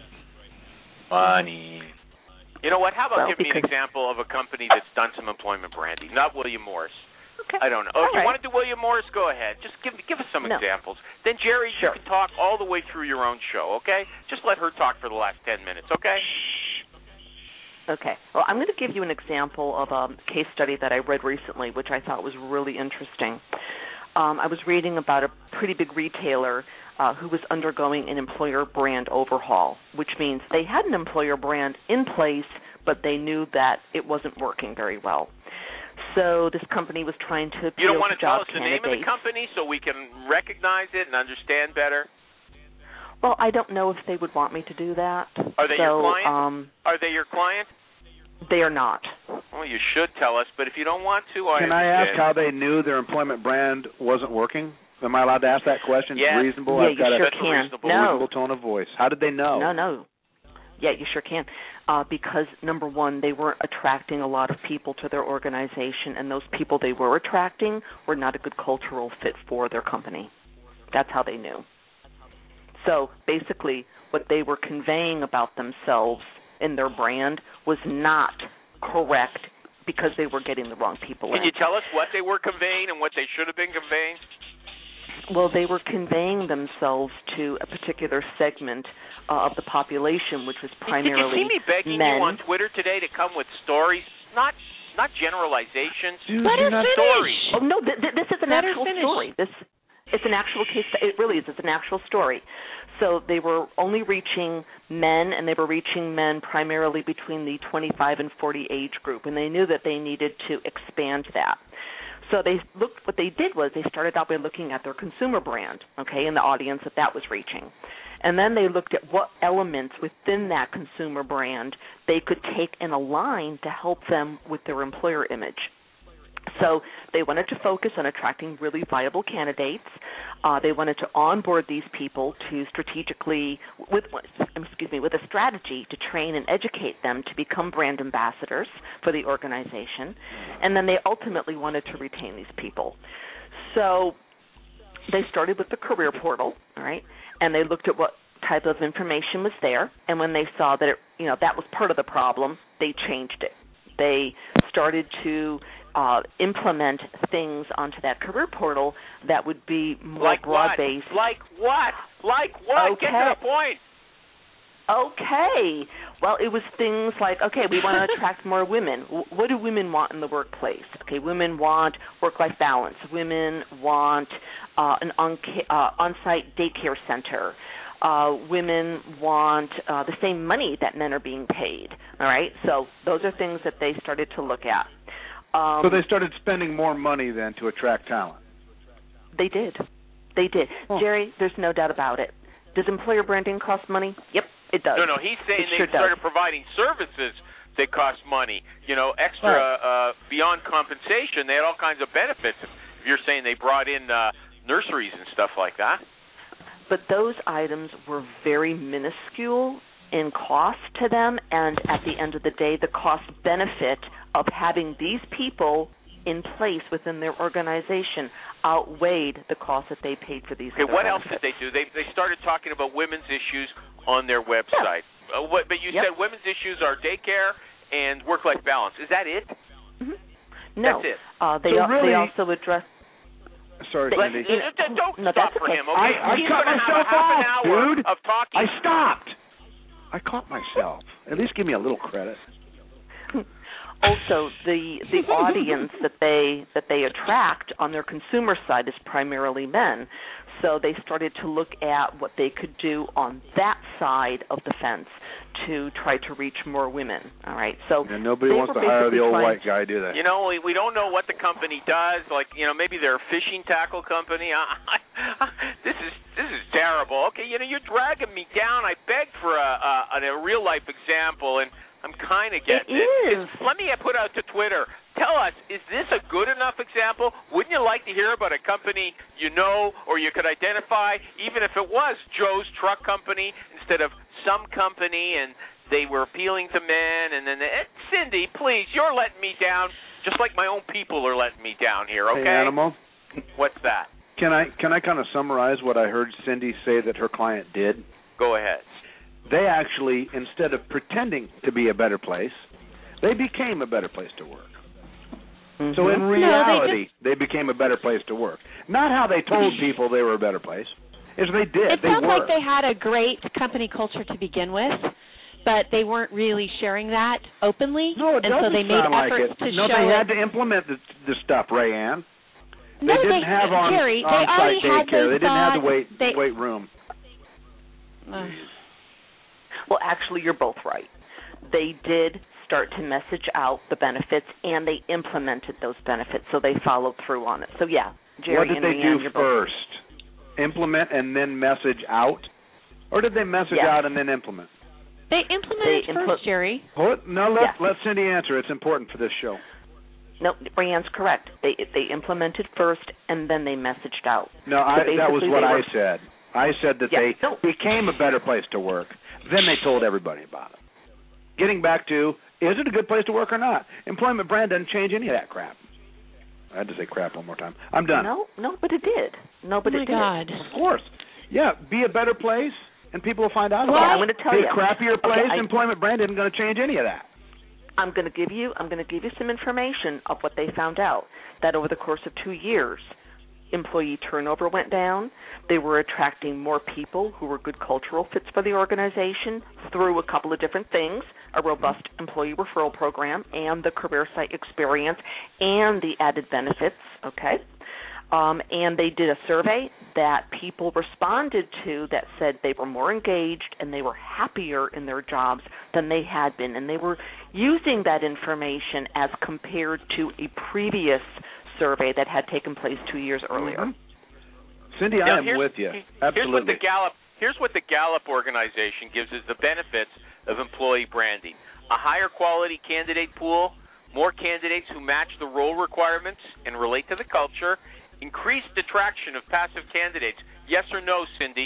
Funny. You know what? How about Well, give me an example of a company that's done some employment branding? Not William Morris. Okay. I don't know. If you want to do William Morris, go ahead. Just give us some examples. Then, Jerry, Sure. you can talk all the way through your own show, okay? Just let her talk for the last 10 minutes, okay? Okay. Well, I'm going to give you an example of a case study that I read recently, which I thought was really interesting. I was reading about a pretty big retailer who was undergoing an employer brand overhaul, which means they had an employer brand in place, but they knew that it wasn't working very well. So this company was trying to appeal You don't want to to job tell us the name of the company so we can recognize it and understand better? Well, I don't know if they would want me to do that. Are they your client? Are they your client? They are not. Well, you should tell us, but if you don't want to, Can I ask how they knew their employment brand wasn't working? Am I allowed to ask that question? Yeah. Reasonable? Yeah, I've got you sure a can. reasonable tone of voice. How did they know? No. Yeah, you sure can. Because, number one, they weren't attracting a lot of people to their organization, and those people they were attracting were not a good cultural fit for their company. That's how they knew. So, basically, what they were conveying about themselves in their brand was not correct because they were getting the wrong people in. Can you tell us what they were conveying and what they should have been conveying? Well, they were conveying themselves to a particular segment of the population, which was primarily Did you see me begging men. you on Twitter today to come with stories, not generalizations, Let her finish. stories? Oh no, this is an Let her actual finish. story. It's an actual case. It really is. It's an actual story. So they were only reaching men, and they were reaching men primarily between the 25 and 40 age group, and they knew that they needed to expand that. So what they did was they started out by looking at their consumer brand, okay, and the audience that was reaching. And then they looked at what elements within that consumer brand they could take and align to help them with their employer image. So they wanted to focus on attracting really viable candidates. They wanted to onboard these people to strategically, with a strategy to train and educate them to become brand ambassadors for the organization. And then they ultimately wanted to retain these people. So they started with the career portal, all right, and they looked at what type of information was there. And when they saw that that was part of the problem, they changed it. They started to implement things onto that career portal that would be more broad-based. Like what? Okay. Get to the point. Okay. Well, it was things like, okay, we want to attract more women. What do women want in the workplace? Okay, women want work-life balance. Women want an on-site daycare center. Women want the same money that men are being paid. All right? So those are things that they started to look at. So they started spending more money then to attract talent. They did. Oh. Jerry, there's no doubt about it. Does employer branding cost money? Yep, it does. No, he's saying they started providing services that cost money. Extra beyond compensation. They had all kinds of benefits. If you're saying they brought in nurseries and stuff like that. But those items were very minuscule in cost to them, and at the end of the day, the cost benefit of having these people in place within their organization outweighed the cost that they paid for these. Okay, what else did they do? They started talking about women's issues on their website. Yeah. But you said women's issues are daycare and work-life balance. Is that it? Mm-hmm. No. That's it. They also address. Sorry, Cindy. Don't stop for him, okay? I cut myself off, dude. Of talking. I stopped. I caught myself. At least give me a little credit. Also, the audience that they attract on their consumer side is primarily men. So they started to look at what they could do on that side of the fence to try to reach more women. All right. So and nobody wants to hire the old white guy, do they? You know, we don't know what the company does. Like, you know, maybe they're a fishing tackle company. This is terrible. Okay, you know, you're dragging me down. I begged for a real life example, and I'm kind of getting it. Let me put out to Twitter. Tell us, is this a good enough example? Wouldn't you like to hear about a company you know or you could identify, even if it was Joe's Truck Company instead of some company and they were appealing to men? And then, Cindy, please, you're letting me down just like my own people are letting me down here, okay? Hey, Animal. What's that? Can I kind of summarize what I heard Cindy say that her client did? Go ahead. They actually, instead of pretending to be a better place, they became a better place to work. Mm-hmm. So in reality, they became a better place to work. Not how they told people they were a better place. Is they did. It sounds like they had a great company culture to begin with, but they weren't really sharing that openly. No, it doesn't so they made sound like efforts it. to no, show they had it. to implement the stuff, Rayanne. No, they didn't have Jerry, on-site daycare. They didn't have the weight room. Well, actually, you're both right. They did start to message out the benefits, and they implemented those benefits, so they followed through on it. So, yeah, Jerry what did and they Rhiannon, do first? Implement and then message out? Or did they message out and then implement? They implemented first, Jerry. No, let Cindy answer. It's important for this show. No, Rhiannon's correct. They implemented first, and then they messaged out. No, that was what I said. I said that they became a better place to work. Then they told everybody about it. Getting back to, is it a good place to work or not? Employment brand doesn't change any of that crap. I had to say crap one more time. I'm done. No, but it did. No, but it did. God. Of course. Yeah, be a better place, and people will find out about it. I'm going to tell you. Be a crappier place, employment brand isn't going to change any of that. I'm going to give you some information of what they found out. That over the course of 2 years, employee turnover went down. They were attracting more people who were good cultural fits for the organization through a couple of different things, a robust employee referral program and the career site experience and the added benefits, okay? And they did a survey that people responded to that said they were more engaged and they were happier in their jobs than they had been. And they were using that information as compared to a previous survey that had taken place 2 years earlier. Mm-hmm. Cindy, I am with you. Absolutely. Here's what the Gallup organization gives as the benefits of employee branding. A higher quality candidate pool, more candidates who match the role requirements and relate to the culture, increased attraction of passive candidates. Yes or no, Cindy?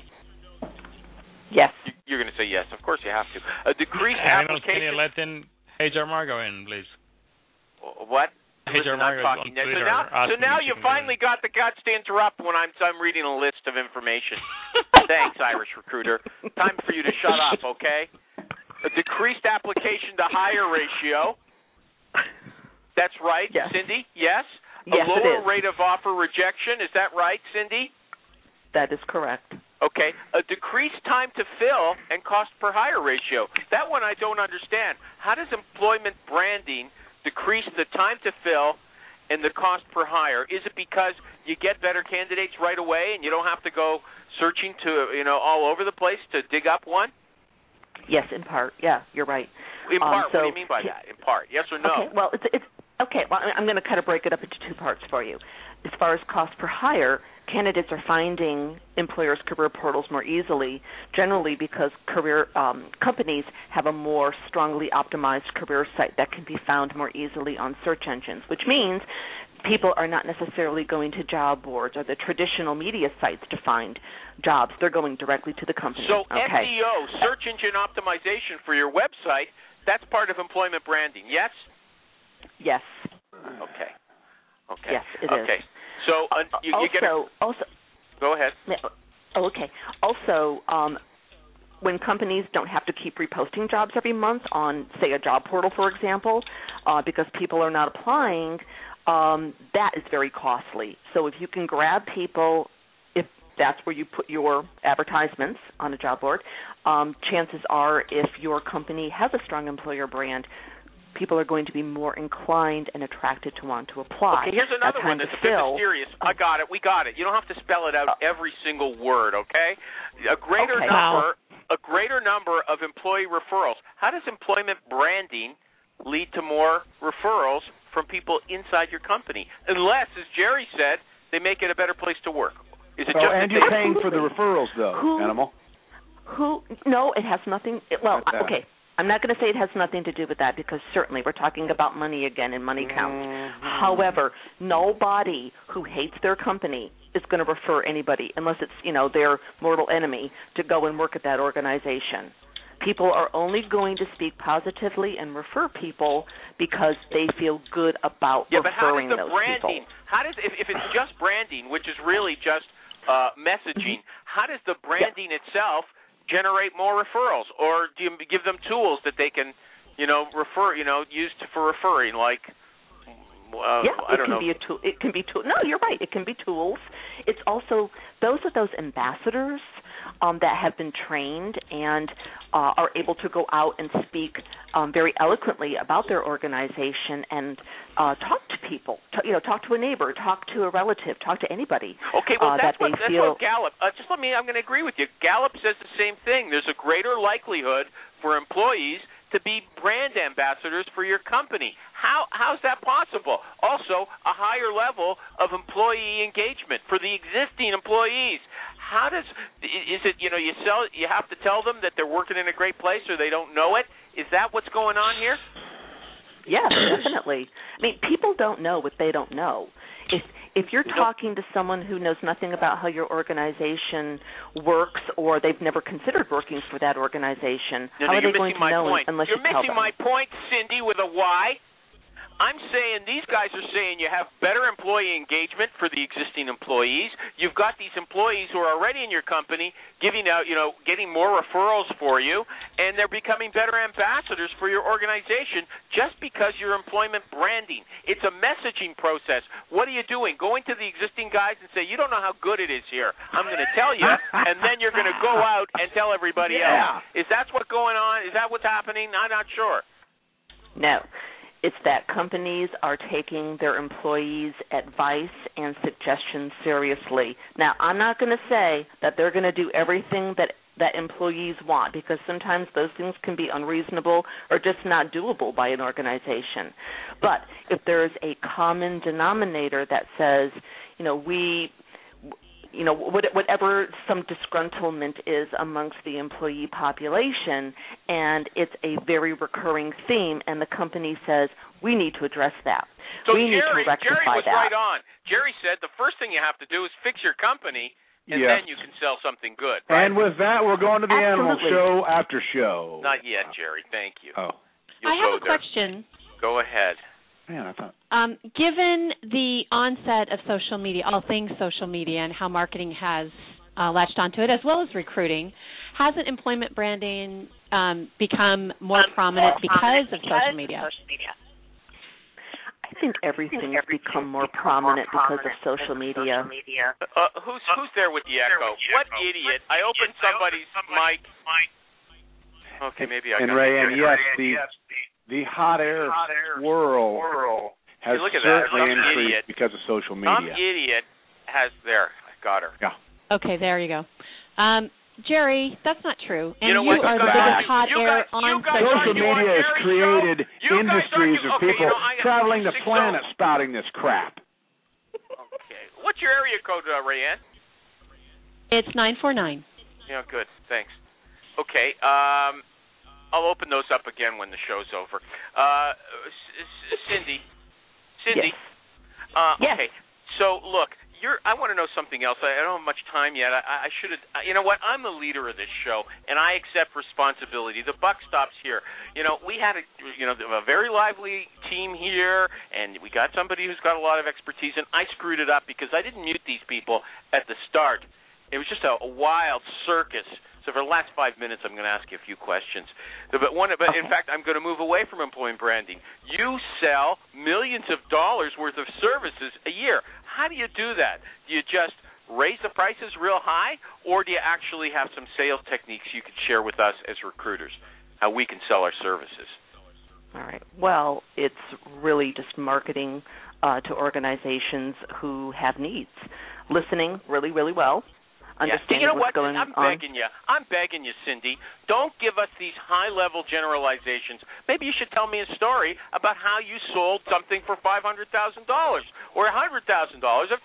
Yes. You're going to say yes. Of course you have to. A decreased application. Can you let HR Margo in, please? What? HR Margo is on Twitter. So now you finally got the guts to interrupt when I'm reading a list of information. Thanks, Irish Recruiter. Time for you to shut up, okay? A decreased application to hire ratio. That's right, yes. Cindy? Yes? Yes, a lower rate of offer rejection. Is that right, Cindy? That is correct. Okay. A decreased time to fill and cost per hire ratio. That one I don't understand. How does employment branding decrease the time to fill and the cost per hire? Is it because you get better candidates right away and you don't have to go searching to all over the place to dig up one? Yes, in part. Yeah, you're right. In part. What do you mean by that? In part. Yes or no? Okay. Well, it's okay. Well, I'm going to kind of break it up into 2 parts for you. As far as cost per hire, candidates are finding employers' career portals more easily, generally because career companies have a more strongly optimized career site that can be found more easily on search engines, which means people are not necessarily going to job boards or the traditional media sites to find jobs. They're going directly to the company. So SEO, search engine optimization for your website, that's part of employment branding, yes? Yes. Okay. Yes, it is. Okay. So you get also. Go ahead. Okay. Also, when companies don't have to keep reposting jobs every month on, say, a job portal, for example, because people are not applying, that is very costly. So if you can grab people, if that's where you put your advertisements on a job board, chances are if your company has a strong employer brand, people are going to be more inclined and attracted to want to apply. Okay, here's another one that's a bit mysterious. I got it. We got it. You don't have to spell it out every single word, okay? A greater number of employee referrals. How does employment branding lead to more referrals from people inside your company? Unless, as Jerry said, they make it a better place to work. Is it just and you're paying for the referrals, though, Animal? No, it has nothing. Well, okay. I'm not going to say it has nothing to do with that because certainly we're talking about money again and money counts. Mm-hmm. However, nobody who hates their company is going to refer anybody unless it's, their mortal enemy to go and work at that organization. People are only going to speak positively and refer people because they feel good about referring those people. How does if it's just branding, which is really just messaging, how does the branding itself generate more referrals, or do you give them tools that they can, refer, use for referring, like, I don't know. It can be tool. No, you're right. It can be tools. It's also those ambassadors that have been trained and are able to go out and speak very eloquently about their organization and talk to people. Talk to a neighbor, talk to a relative, talk to anybody. Okay, well that's what Gallup. I'm going to agree with you. Gallup says the same thing. There's a greater likelihood for employees to be brand ambassadors for your company. How's that possible? Also, a higher level of employee engagement for the existing employees. Is it you have to tell them that they're working in a great place or they don't know it? Is that what's going on here? Yes, definitely. I mean, people don't know what they don't know. If you're talking to someone who knows nothing about how your organization works or they've never considered working for that organization, how are they going to know unless you tell them? You're missing my point, Cindy, with a Y. I'm saying these guys are saying you have better employee engagement for the existing employees. You've got these employees who are already in your company giving out, getting more referrals for you, and they're becoming better ambassadors for your organization just because you're employment branding. It's a messaging process. What are you doing? Going to the existing guys and say, you don't know how good it is here. I'm going to tell you, and then you're going to go out and tell everybody else. Is that what's going on? Is that what's happening? I'm not sure. No. It's that companies are taking their employees' advice and suggestions seriously. Now, I'm not going to say that they're going to do everything that employees want because sometimes those things can be unreasonable or just not doable by an organization. But if there's a common denominator that says, whatever some disgruntlement is amongst the employee population, and it's a very recurring theme, and the company says, we need to address that. So we need to rectify Jerry was that. right on. Jerry said the first thing you have to do is fix your company, and then you can sell something good. Right? And with that, we're going to the Animal Show after show. Not yet, Jerry. Thank you. Oh. I have a question. Go ahead. Man, I thought. Given the onset of social media, all things social media, and how marketing has latched onto it, as well as recruiting, hasn't employment branding become more prominent because of social media? I think everything's become more prominent because of social media. Who's there with the echo? What idiot? I opened somebody's mic. Okay, maybe I got it. And Ray, yes, the hot air swirl has certainly increased because of social media. Some idiot has there. I got her. Yeah. Okay, there you go. Jerry, that's not true. And you know you are the biggest hot air on social media has created industries of people traveling the planet spouting this crap. Okay. What's your area code, Rayanne? It's 949. Yeah, good. Thanks. Okay. I'll open those up again when the show's over. Cindy. Yes. Okay. So, look, I want to know something else. I don't have much time yet. I should have. You know what? I'm the leader of this show, and I accept responsibility. The buck stops here. We had a very lively team here, and we got somebody who's got a lot of expertise, and I screwed it up because I didn't mute these people at the start. It was just a wild circus. So for the last 5 minutes, I'm going to ask you a few questions. But in fact, I'm going to move away from employee branding. You sell millions of dollars worth of services a year. How do you do that? Do you just raise the prices real high, or do you actually have some sales techniques you could share with us as recruiters, how we can sell our services? All right. Well, it's really just marketing to organizations who have needs, listening really, really well, understanding you know what's what? going on. I'm begging you, Cindy. Don't give us these high-level generalizations. Maybe you should tell me a story about how you sold something for $500,000 or $100,000 or $50,000.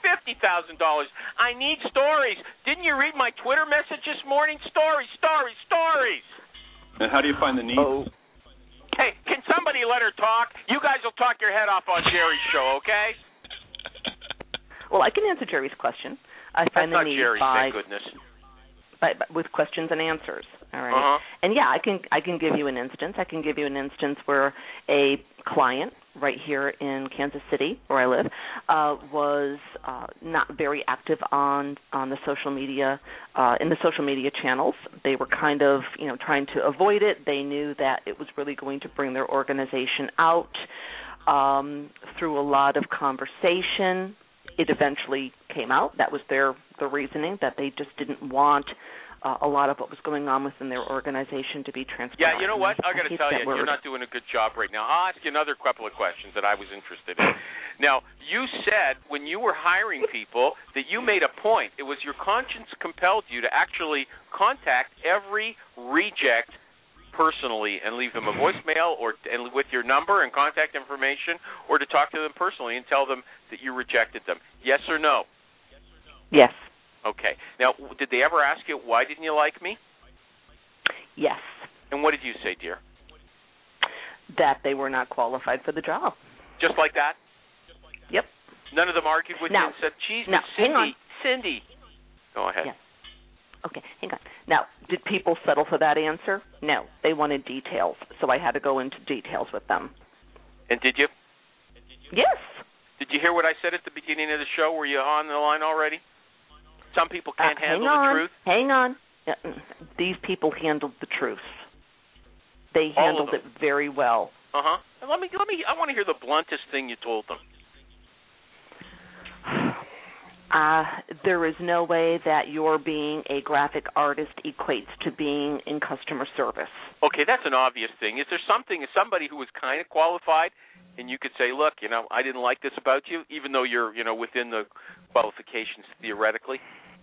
I need stories. Didn't you read my Twitter message this morning? Stories. And how do you find the needs? Oh. Hey, can somebody let her talk? You guys will talk your head off on Jerry's show, okay? Well, I can answer Jerry's question. I find That's the not need Jerry's, thank goodness. with questions and answers. All right. Uh-huh. And yeah, I can give you an instance. I can give you an instance where a client right here in Kansas City, where I live, was not very active on the social media in the social media channels. They were kind of trying to avoid it. They knew that it was really going to bring their organization out. Through a lot of conversation, it eventually came out. That was the reasoning, that they just didn't want a lot of what was going on within their organization to be transparent. Yeah, you know what? I got to tell you, you're not doing a good job right now. I'll ask you another couple of questions that I was interested in. Now, you said when you were hiring people that you made a point. It was your conscience compelled you to actually contact every reject personally and leave them a voicemail and with your number and contact information, or to talk to them personally and tell them that you rejected them. Yes or no? Yes. Okay. Now, did they ever ask you, why didn't you like me? Yes. And what did you say, dear? That they were not qualified for the job. Just like that? Yep. None of them argued with you and said, geez, now, Cindy. Go ahead. Yeah. Okay, hang on. Now, did people settle for that answer? No. They wanted details, so I had to go into details with them. And did you? Yes. Did you hear what I said at the beginning of the show? Were you on the line already? Some people can't handle the truth. Hang on. These people handled the truth. They handled it very well. Uh-huh. Let me. I want to hear the bluntest thing you told them. There is no way that your being a graphic artist equates to being in customer service. Okay, that's an obvious thing. Is there somebody who was kind of qualified, and you could say, look, I didn't like this about you, even though you're, within the qualifications theoretically?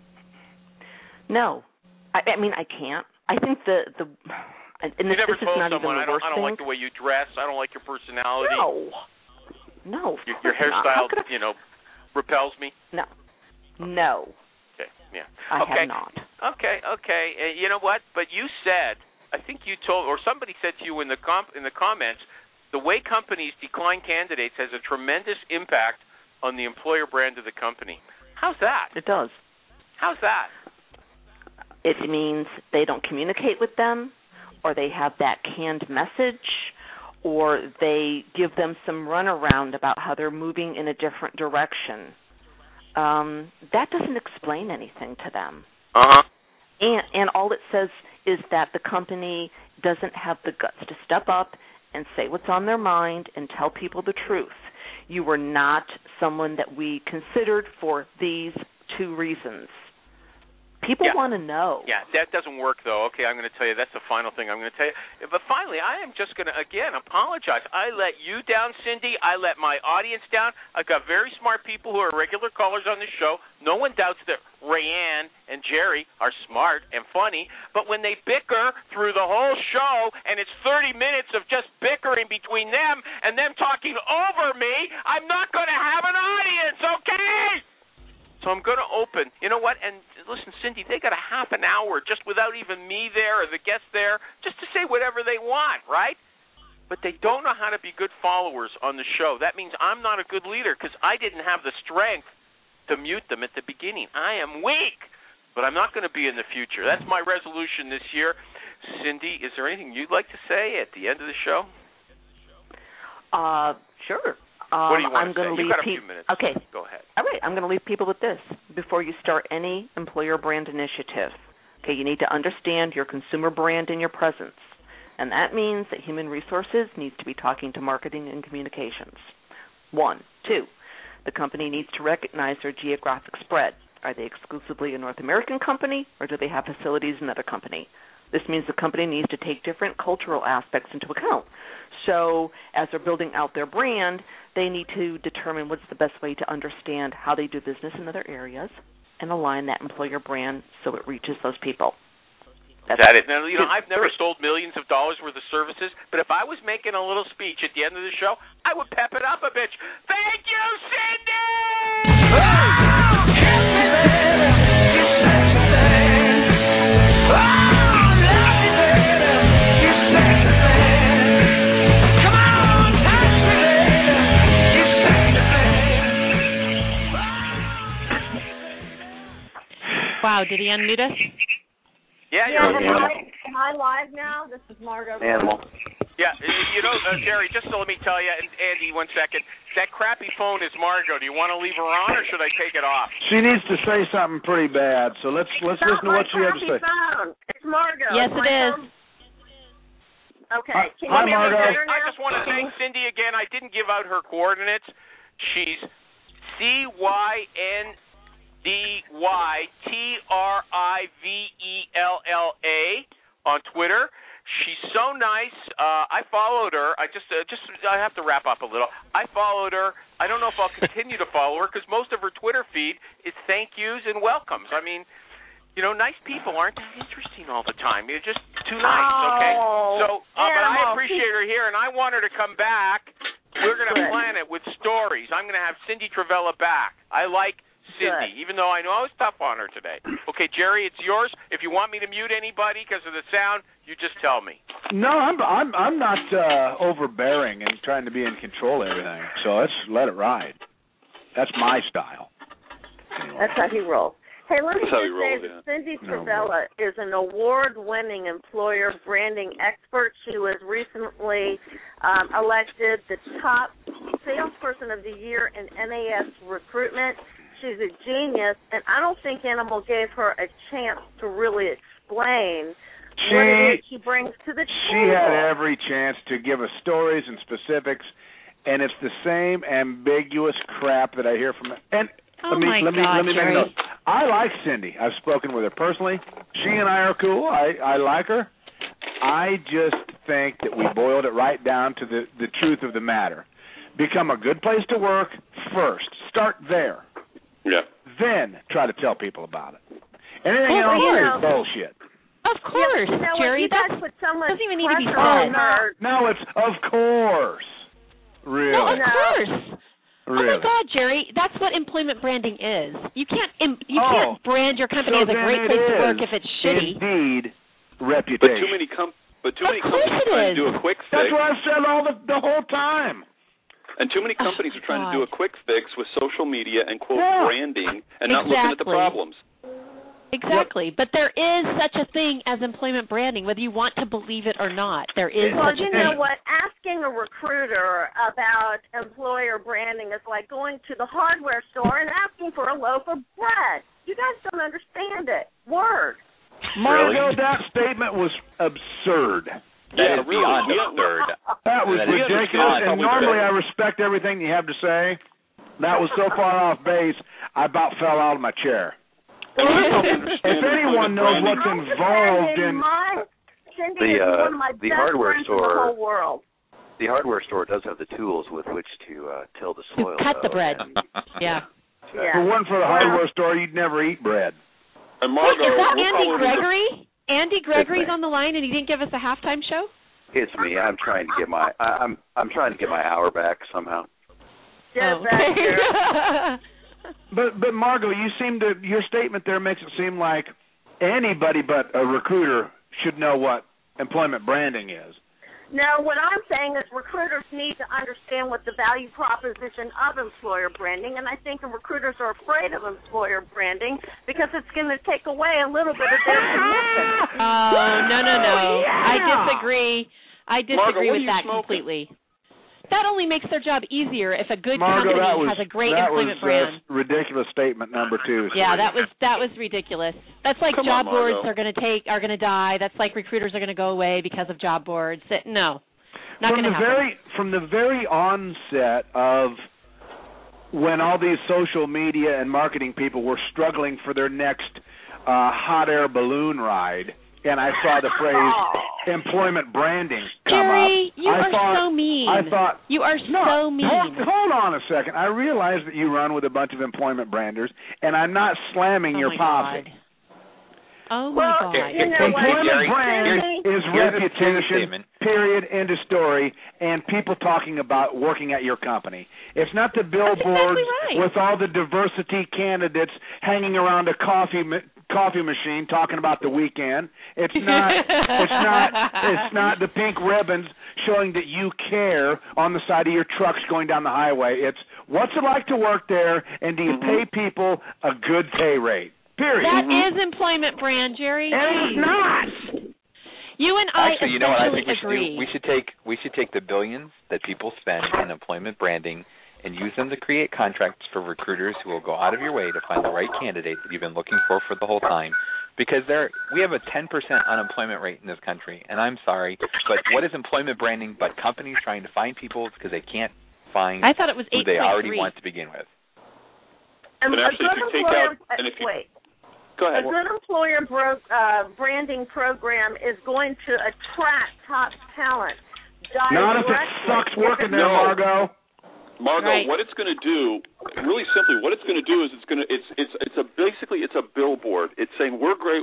No. I mean, I can't. I think and you this never is told not someone, even the worst I don't thing. like the way you dress, I don't like your personality. No. Your hairstyle, repels me? No. Okay, yeah. I have not. Okay. You know what? But you said, I think you told, or somebody said to you in the comments, the way companies decline candidates has a tremendous impact on the employer brand of the company. How's that? It does. How's that? It means they don't communicate with them, or they have that canned message, or they give them some runaround about how they're moving in a different direction. That doesn't explain anything to them. Uh-huh. And all it says is that the company doesn't have the guts to step up and say what's on their mind and tell people the truth. You were not someone that we considered for these two reasons. People want to know. Yeah, that doesn't work, though. Okay, I'm going to tell you. That's the final thing I'm going to tell you. But finally, I am just going to, again, apologize. I let you down, Cindy. I let my audience down. I've got very smart people who are regular callers on this show. No one doubts that Rayanne and Jerry are smart and funny. But when they bicker through the whole show, and it's 30 minutes of just bickering between them and them talking over me, I'm not going to have an audience, okay? So I'm going to open. You know what? And listen, Cindy, they got a half an hour just without even me there or the guest there just to say whatever they want, right? But they don't know how to be good followers on the show. That means I'm not a good leader because I didn't have the strength to mute them at the beginning. I am weak, but I'm not going to be in the future. That's my resolution this year. Cindy, is there anything you'd like to say at the end of the show? Sure. What do you want to say? You've got a few minutes. Okay. Go ahead. All right. I'm going to leave people with this. Before you start any employer brand initiative, okay, you need to understand your consumer brand and your presence. And that means that human resources needs to be talking to marketing and communications. 1. 2, the company needs to recognize their geographic spread. Are they exclusively a North American company, or do they have facilities in another company? This means the company needs to take different cultural aspects into account. So as they're building out their brand, they need to determine what's the best way to understand how they do business in other areas and align that employer brand so it reaches those people. That is. Now, I've never sold millions of dollars worth of services, but if I was making a little speech at the end of the show, I would pep it up a bit. Thank you, Cindy! Wow, did he unmute us? Yeah. Am I live now? This is Margo. Animal. Yeah, Jerry, just so let me tell you, and Andy, 1 second, that crappy phone is Margo. Do you want to leave her on, or should I take it off? She needs to say something pretty bad, so let's listen to what she had to say. Phone. It's Margo. Yes, it is. Okay. Hi, Margo. I just want to thank Cindy again. I didn't give out her coordinates. She's CYNDYTRIVELLA on Twitter. She's so nice. I followed her. I have to wrap up a little. I followed her. I don't know if I'll continue to follow her because most of her Twitter feed is thank yous and welcomes. I mean, nice people aren't that interesting all the time. You're just too nice, okay? So, but I appreciate her here, and I want her to come back. We're going to plan it with stories. I'm going to have Cindy Travella back. I like Cindy, even though I know I was tough on her today. Okay, Jerry, it's yours. If you want me to mute anybody because of the sound, you just tell me. No, I'm not overbearing and trying to be in control of everything. So let's let it ride. That's my style. Anyway. That's how he rolls. Hey, let me just say that Cindy Travella is an award-winning employer branding expert. She was recently elected the top salesperson of the year in NAS recruitment. She's a genius, and I don't think Animal gave her a chance to really explain what it is she brings to the table. She had every chance to give us stories and specifics, and it's the same ambiguous crap that I hear from her. And let me make a note. I like Cindy. I've spoken with her personally. She and I are cool. I like her. I just think that we boiled it right down to the truth of the matter. Become a good place to work first. Start there. Yeah. Then try to tell people about it. Anything else is bullshit. Of course, Jerry. That doesn't even need to be said. No, it's of course. Really? No, of course. Really? Oh my God, Jerry, that's what employment branding is. You can't brand your company as a great place to work if it's shitty. Indeed, reputation. But too many companies trying to do a quick fix. That's what I've said the whole time. And too many companies are trying to do a quick fix with social media and quote branding and not looking at the problems. Exactly. But there is such a thing as employment branding, whether you want to believe it or not. There is such a thing. Well, you know what? Asking a recruiter about employer branding is like going to the hardware store and asking for a loaf of bread. You guys don't understand it. Word. Margo, that statement was absurd. That is beyond absurd. That was ridiculous, and normally I respect everything you have to say. That was so far off base, I about fell out of my chair. If anyone knows what's involved in the hardware store, the whole world. The hardware store does have the tools with which to till the soil. To cut the bread. Yeah. If it wasn't for the hardware store, you'd never eat bread. And Margo, is that Andy Gregory? Andy Gregory's on the line, and he didn't give us a halftime show. It's me. I'm trying to get my I'm trying to get my hour back somehow. But Margo, your statement there makes it seem like anybody but a recruiter should know what employment branding is. No, what I'm saying is recruiters need to understand what the value proposition of employer branding, and I think recruiters are afraid of employer branding because it's going to take away a little bit of their commission. Oh, no. Yeah. I disagree Margo, with that completely. That only makes their job easier if a good company has a great employment brand. That was ridiculous statement number 2. Yeah, that was ridiculous. That's like job boards are going to die. That's like recruiters are going to go away because of job boards. No, not going to happen. From the very onset of when all these social media and marketing people were struggling for their next hot air balloon ride and I saw the phrase employment branding come Jerry, up. you are so mean. I thought you are so mean. Hold on a second. I realize that you run with a bunch of employment branders, and I'm not slamming your posse. God. Oh my God! Employment brand is reputation. Period. End of story. And people talking about working at your company. It's not the billboards with all the diversity candidates hanging around a coffee machine talking about the weekend. It's not. It's not the pink ribbons showing that you care on the side of your trucks going down the highway. It's what's it like to work there, and do you pay people a good pay rate? Period. That is employment brand, Jerry. And it's not. You and I actually, you know what I think agree. we should take the billions that people spend on employment branding and use them to create contracts for recruiters who will go out of your way to find the right candidate that you've been looking for the whole time. Because we have a 10% unemployment rate in this country, and I'm sorry, but what is employment branding but companies trying to find people because they can't find I thought it was who they already want to begin with? And actually, if you take out, wait. Go ahead. A good employer branding program is going to attract top talent. Not if it sucks working there, Margot. Margot, what it's going to do, really simply, what it's going to do is it's a billboard. It's saying we're great,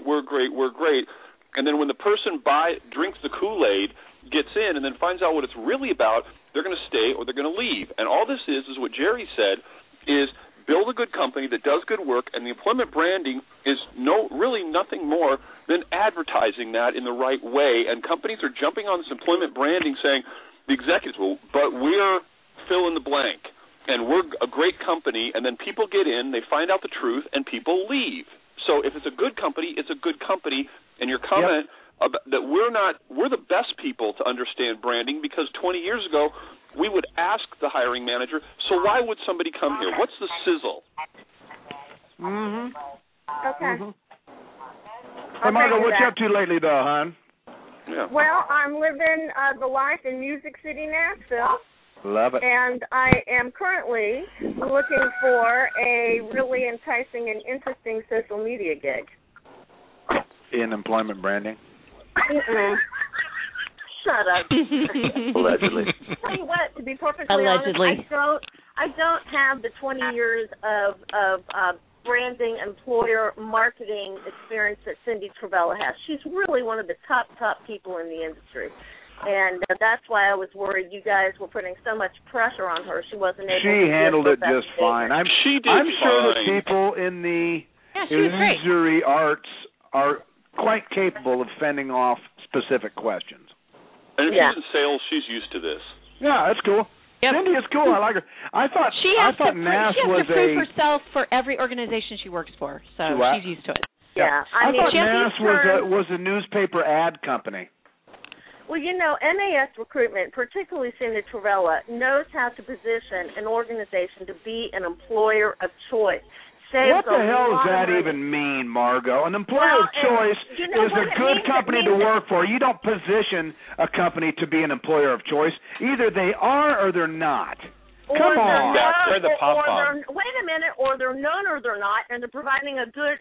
and then when the person drinks the Kool-Aid, gets in, and then finds out what it's really about, they're going to stay or they're going to leave. And all this is what Jerry said is build a good company that does good work, and the employment branding is really nothing more than advertising that in the right way. And companies are jumping on this employment branding, saying the executives will, but we're fill in the blank, and we're a great company. And then people get in, they find out the truth, and people leave. So if it's a good company, it's a good company. And your comment that we're the best people to understand branding, because 20 years ago we would ask the hiring manager, so why would somebody come here? What's the sizzle? Okay. Hey, Margo, what you up to lately, though, hon? Yeah. Well, I'm living the life in Music City, Nashville. Love it. And I am currently looking for a really enticing and interesting social media gig. In employment branding? Shut up. Allegedly. Tell you what, to be perfectly honest, I don't have the 20 years of branding, employer marketing experience that Cindy Travella has. She's really one of the top people in the industry. And that's why I was worried you guys were putting so much pressure on her. She wasn't able to. She handled it just fine. I'm sure that people in the illusory arts are quite capable of fending off specific questions. And if she's in sales, she's used to this. Yeah, that's cool. Yep. Cindy is cool. I like her. I thought NAS was to prove herself for every organization she works for, so she's used to it. Yeah. I thought NAS was a newspaper ad company. Well, NAS Recruitment, particularly Cindy Travella, knows how to position an organization to be an employer of choice. What the hell does that even mean, Margo? An employer of choice is a good company to work for. You don't position a company to be an employer of choice. Either they are or they're not. Come on. They're the pop-on. Wait a minute, or they're none or they're not, and they're providing a good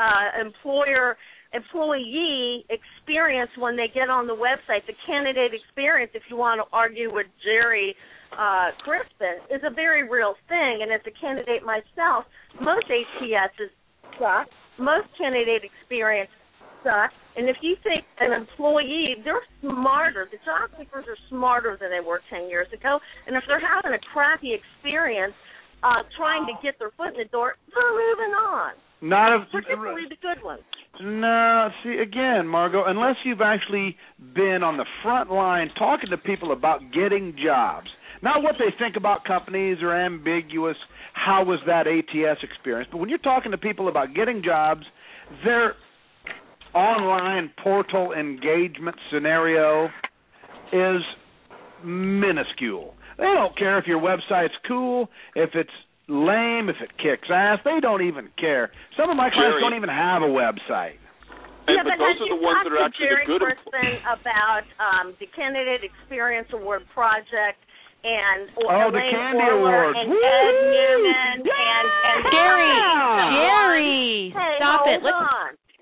employee experience when they get on the website. The candidate experience, if you want to argue with Jerry Crispin, is a very real thing. And as a candidate myself, most ATSs suck. Most candidate experience suck. And if you think an employee, they're smarter. The job seekers are smarter than they were 10 years ago. And if they're having a crappy experience trying to get their foot in the door, they're moving on. Particularly the good ones. No, see, again, Margo, unless you've actually been on the front line talking to people about getting jobs, not what they think about companies or ambiguous, how was that ATS experience, but when you're talking to people about getting jobs, their online portal engagement scenario is minuscule. They don't care if your website's cool, if it's lame, if it kicks ass. They don't even care. Some of my clients don't even have a website. But those are the ones that are actually the good ones. About the Candidate Experience Award Project and the Candy Awards. And Ed Newman and Gary, hey, stop it.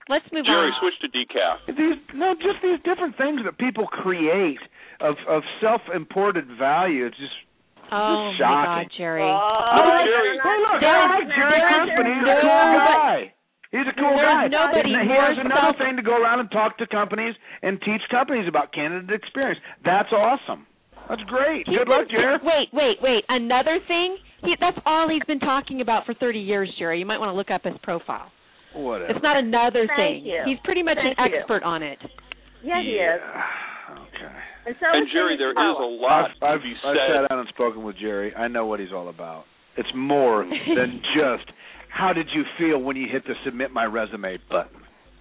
Let's move Jerry, on. switch to decaf. Just these different things that people create of self-imported value. It's just Oh, shocking. my God, Jerry. Jerry. Hey, look, I like Jerry Crispin. He's a cool guy. He's a cool guy. Nobody He has another thing to go around and talk to companies and teach companies about candidate experience. That's awesome. That's great. Good luck, Jerry. Wait. Another thing? That's all he's been talking about for 30 years, Jerry. You might want to look up his profile. Whatever. It's not another Thank thing. you. He's pretty much an expert on it. Yeah, he is. Okay. And Jerry, there is a lot to be said. I've sat down and spoken with Jerry. I know what he's all about. It's more than just how did you feel when you hit the submit my resume button.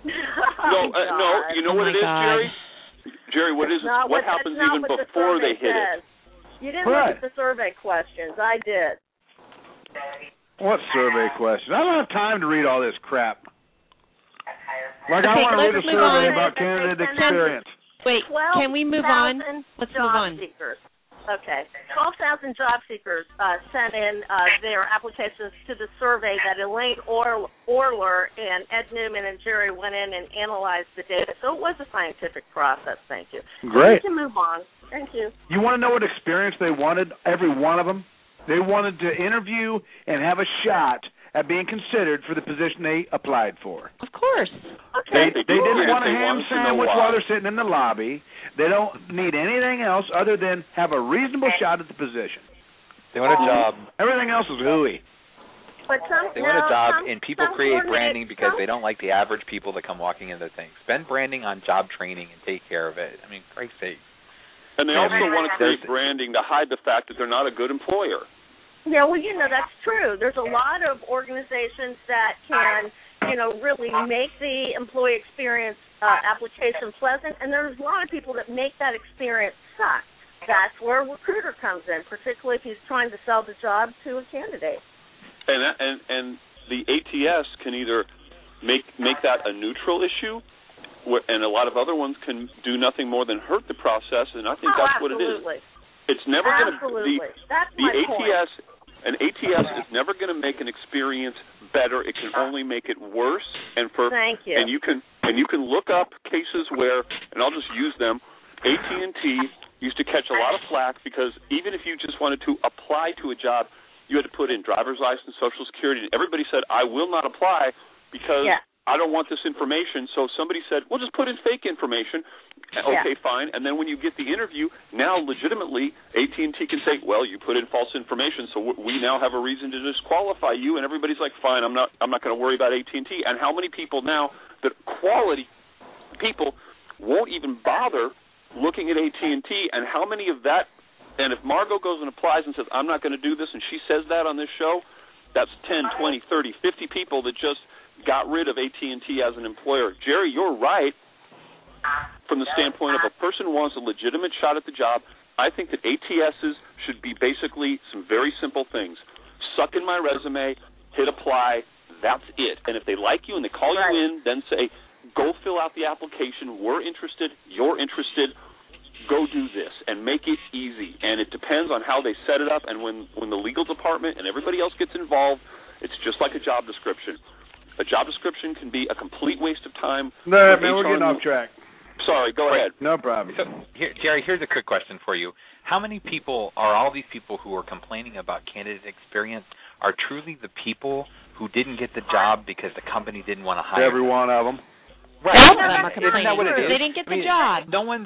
No, you know what it is, Jerry? Jerry, what happens even before they hit it? You didn't look at the survey questions. I did. What survey questions? I don't have time to read all this crap. Like, I want to read a survey about candidate experience. Wait, can we move on? Let's move on. Seekers. Okay. 12,000 job seekers sent in their applications to the survey that Elaine Orler and Ed Newman and Jerry went in and analyzed the data. So it was a scientific process. Thank you. Great. We can move on. Thank you. You want to know what experience they wanted, every one of them? They wanted to interview and have a shot at being considered for the position they applied for. Of course. Okay. They didn't want a ham sandwich while they're sitting in the lobby. They don't need anything else other than have a reasonable shot at the position. They want a job. Everything else is hooey. They want a job, and people create branding because they don't like the average people that come walking in their things. Spend branding on job training and take care of it. I mean, Christ's sake. And they also want to create branding to hide the fact that they're not a good employer. Yeah, well, that's true. There's a lot of organizations that can, really make the employee experience application pleasant, and there's a lot of people that make that experience suck. That's where a recruiter comes in, particularly if he's trying to sell the job to a candidate. And the ATS can either make that a neutral issue, and a lot of other ones can do nothing more than hurt the process, and I think that's what it is. It's never going to be the ATS. An ATS is never going to make an experience better. It can only make it worse. And Thank you. And you can look up cases where, and I'll just use them. AT&T used to catch a lot of flack because even if you just wanted to apply to a job, you had to put in driver's license, Social Security, and everybody said, "I will not apply because I don't want this information." So somebody said, "Well, just put in fake information." Okay, fine. And then when you get the interview, now legitimately AT&T can say, "Well, you put in false information, so we now have a reason to disqualify you." And everybody's like, "Fine, I'm not going to worry about AT&T." And how many people now that quality people won't even bother looking at AT&T? And how many of that? And if Margot goes and applies and says, "I'm not going to do this," and she says that on this show, that's 10, 20, 30, 50 people that just got rid of AT&T as an employer. Jerry, you're right. From the standpoint of a person who wants a legitimate shot at the job, I think that ATSs should be basically some very simple things. Suck in my resume, hit apply, that's it. And if they like you and they call you in, then say, "Go fill out the application. We're interested. You're interested. Go do this," and make it easy. And it depends on how they set it up. And when the legal department and everybody else gets involved, it's just like a job description. A job description can be a complete waste of time. No, man, we're getting off track. Sorry, go ahead. No problem. So, Jerry, here's a quick question for you. How many people are all these people who are complaining about candidate experience are truly the people who didn't get the job because the company didn't want to hire every one of them? Right. All of them are complaining. Isn't that what it is? They didn't get the job. No one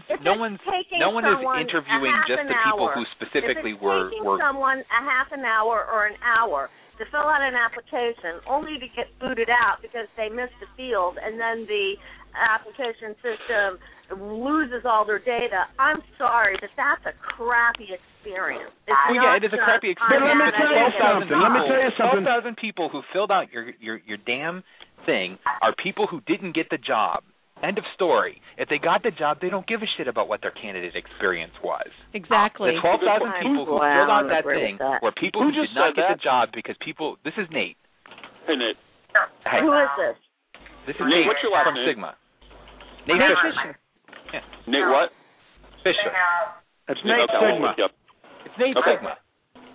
is interviewing just the people who specifically were someone a half an hour or an hour to fill out an application only to get booted out because they missed a field, and then the application system loses all their data. I'm sorry, but that's a crappy experience. It is a crappy experience. Let me tell you something. 12,000 people who filled out your damn thing are people who didn't get the job. End of story. If they got the job, they don't give a shit about what their candidate experience was. Exactly. The 12,000 people who filled out that thing were people who did not get the job because people. This is Nate. Hey, Nate. Hey. Who is this? This is Nate. What's your last from name? Sigma. Nate Fisher. Yeah. Nate what? Fisher. It's Nate Sigma. It's Nate Sigma.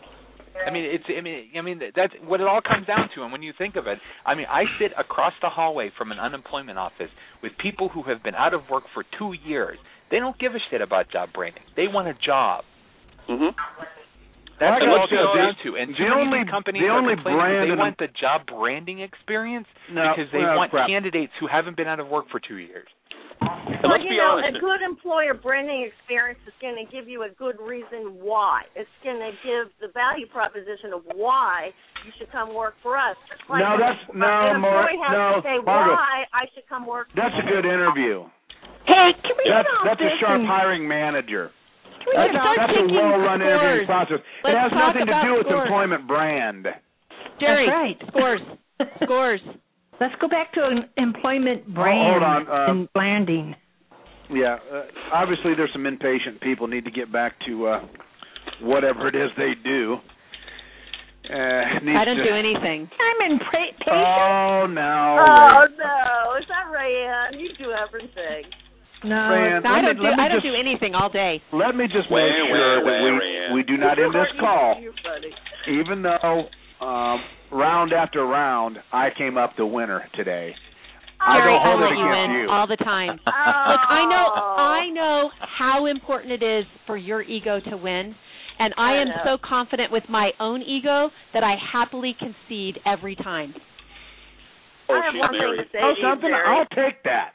That's what it all comes down to. And when you think of it, I sit across the hallway from an unemployment office with people who have been out of work for 2 years. They don't give a shit about job branding. They want a job. Mm-hmm. That's what it all comes down to. And the only companies the only are complaining brand they want the job branding experience because they want candidates who haven't been out of work for 2 years. And let's be honest. A good employer branding experience is going to give you a good reason why. It's going to give the value proposition of why you should come work for us. Like an employee has to say why I should come work for us. That's a good interview. Hey, can we That's a sharp hiring manager. That's a well-run interviewing process. It has nothing to do with scores. Employment brand. Jerry, That's right. Scores. Let's go back to employment brand and branding. Yeah, obviously there's some impatient people need to get back to whatever it is they do. I don't do anything. I'm impatient. Oh, no. Oh, no. Is that Rayanne? You do everything. No, Rayanne, I don't do anything all day. Let me just make sure that we do not end this call. Even though round after round I came up the winner today. I don't hold it against you all the time. Look, I know how important it is for your ego to win, and I am so confident with my own ego that I happily concede every time. Oh, I have one thing to say to you, something? Jerry. I'll take that.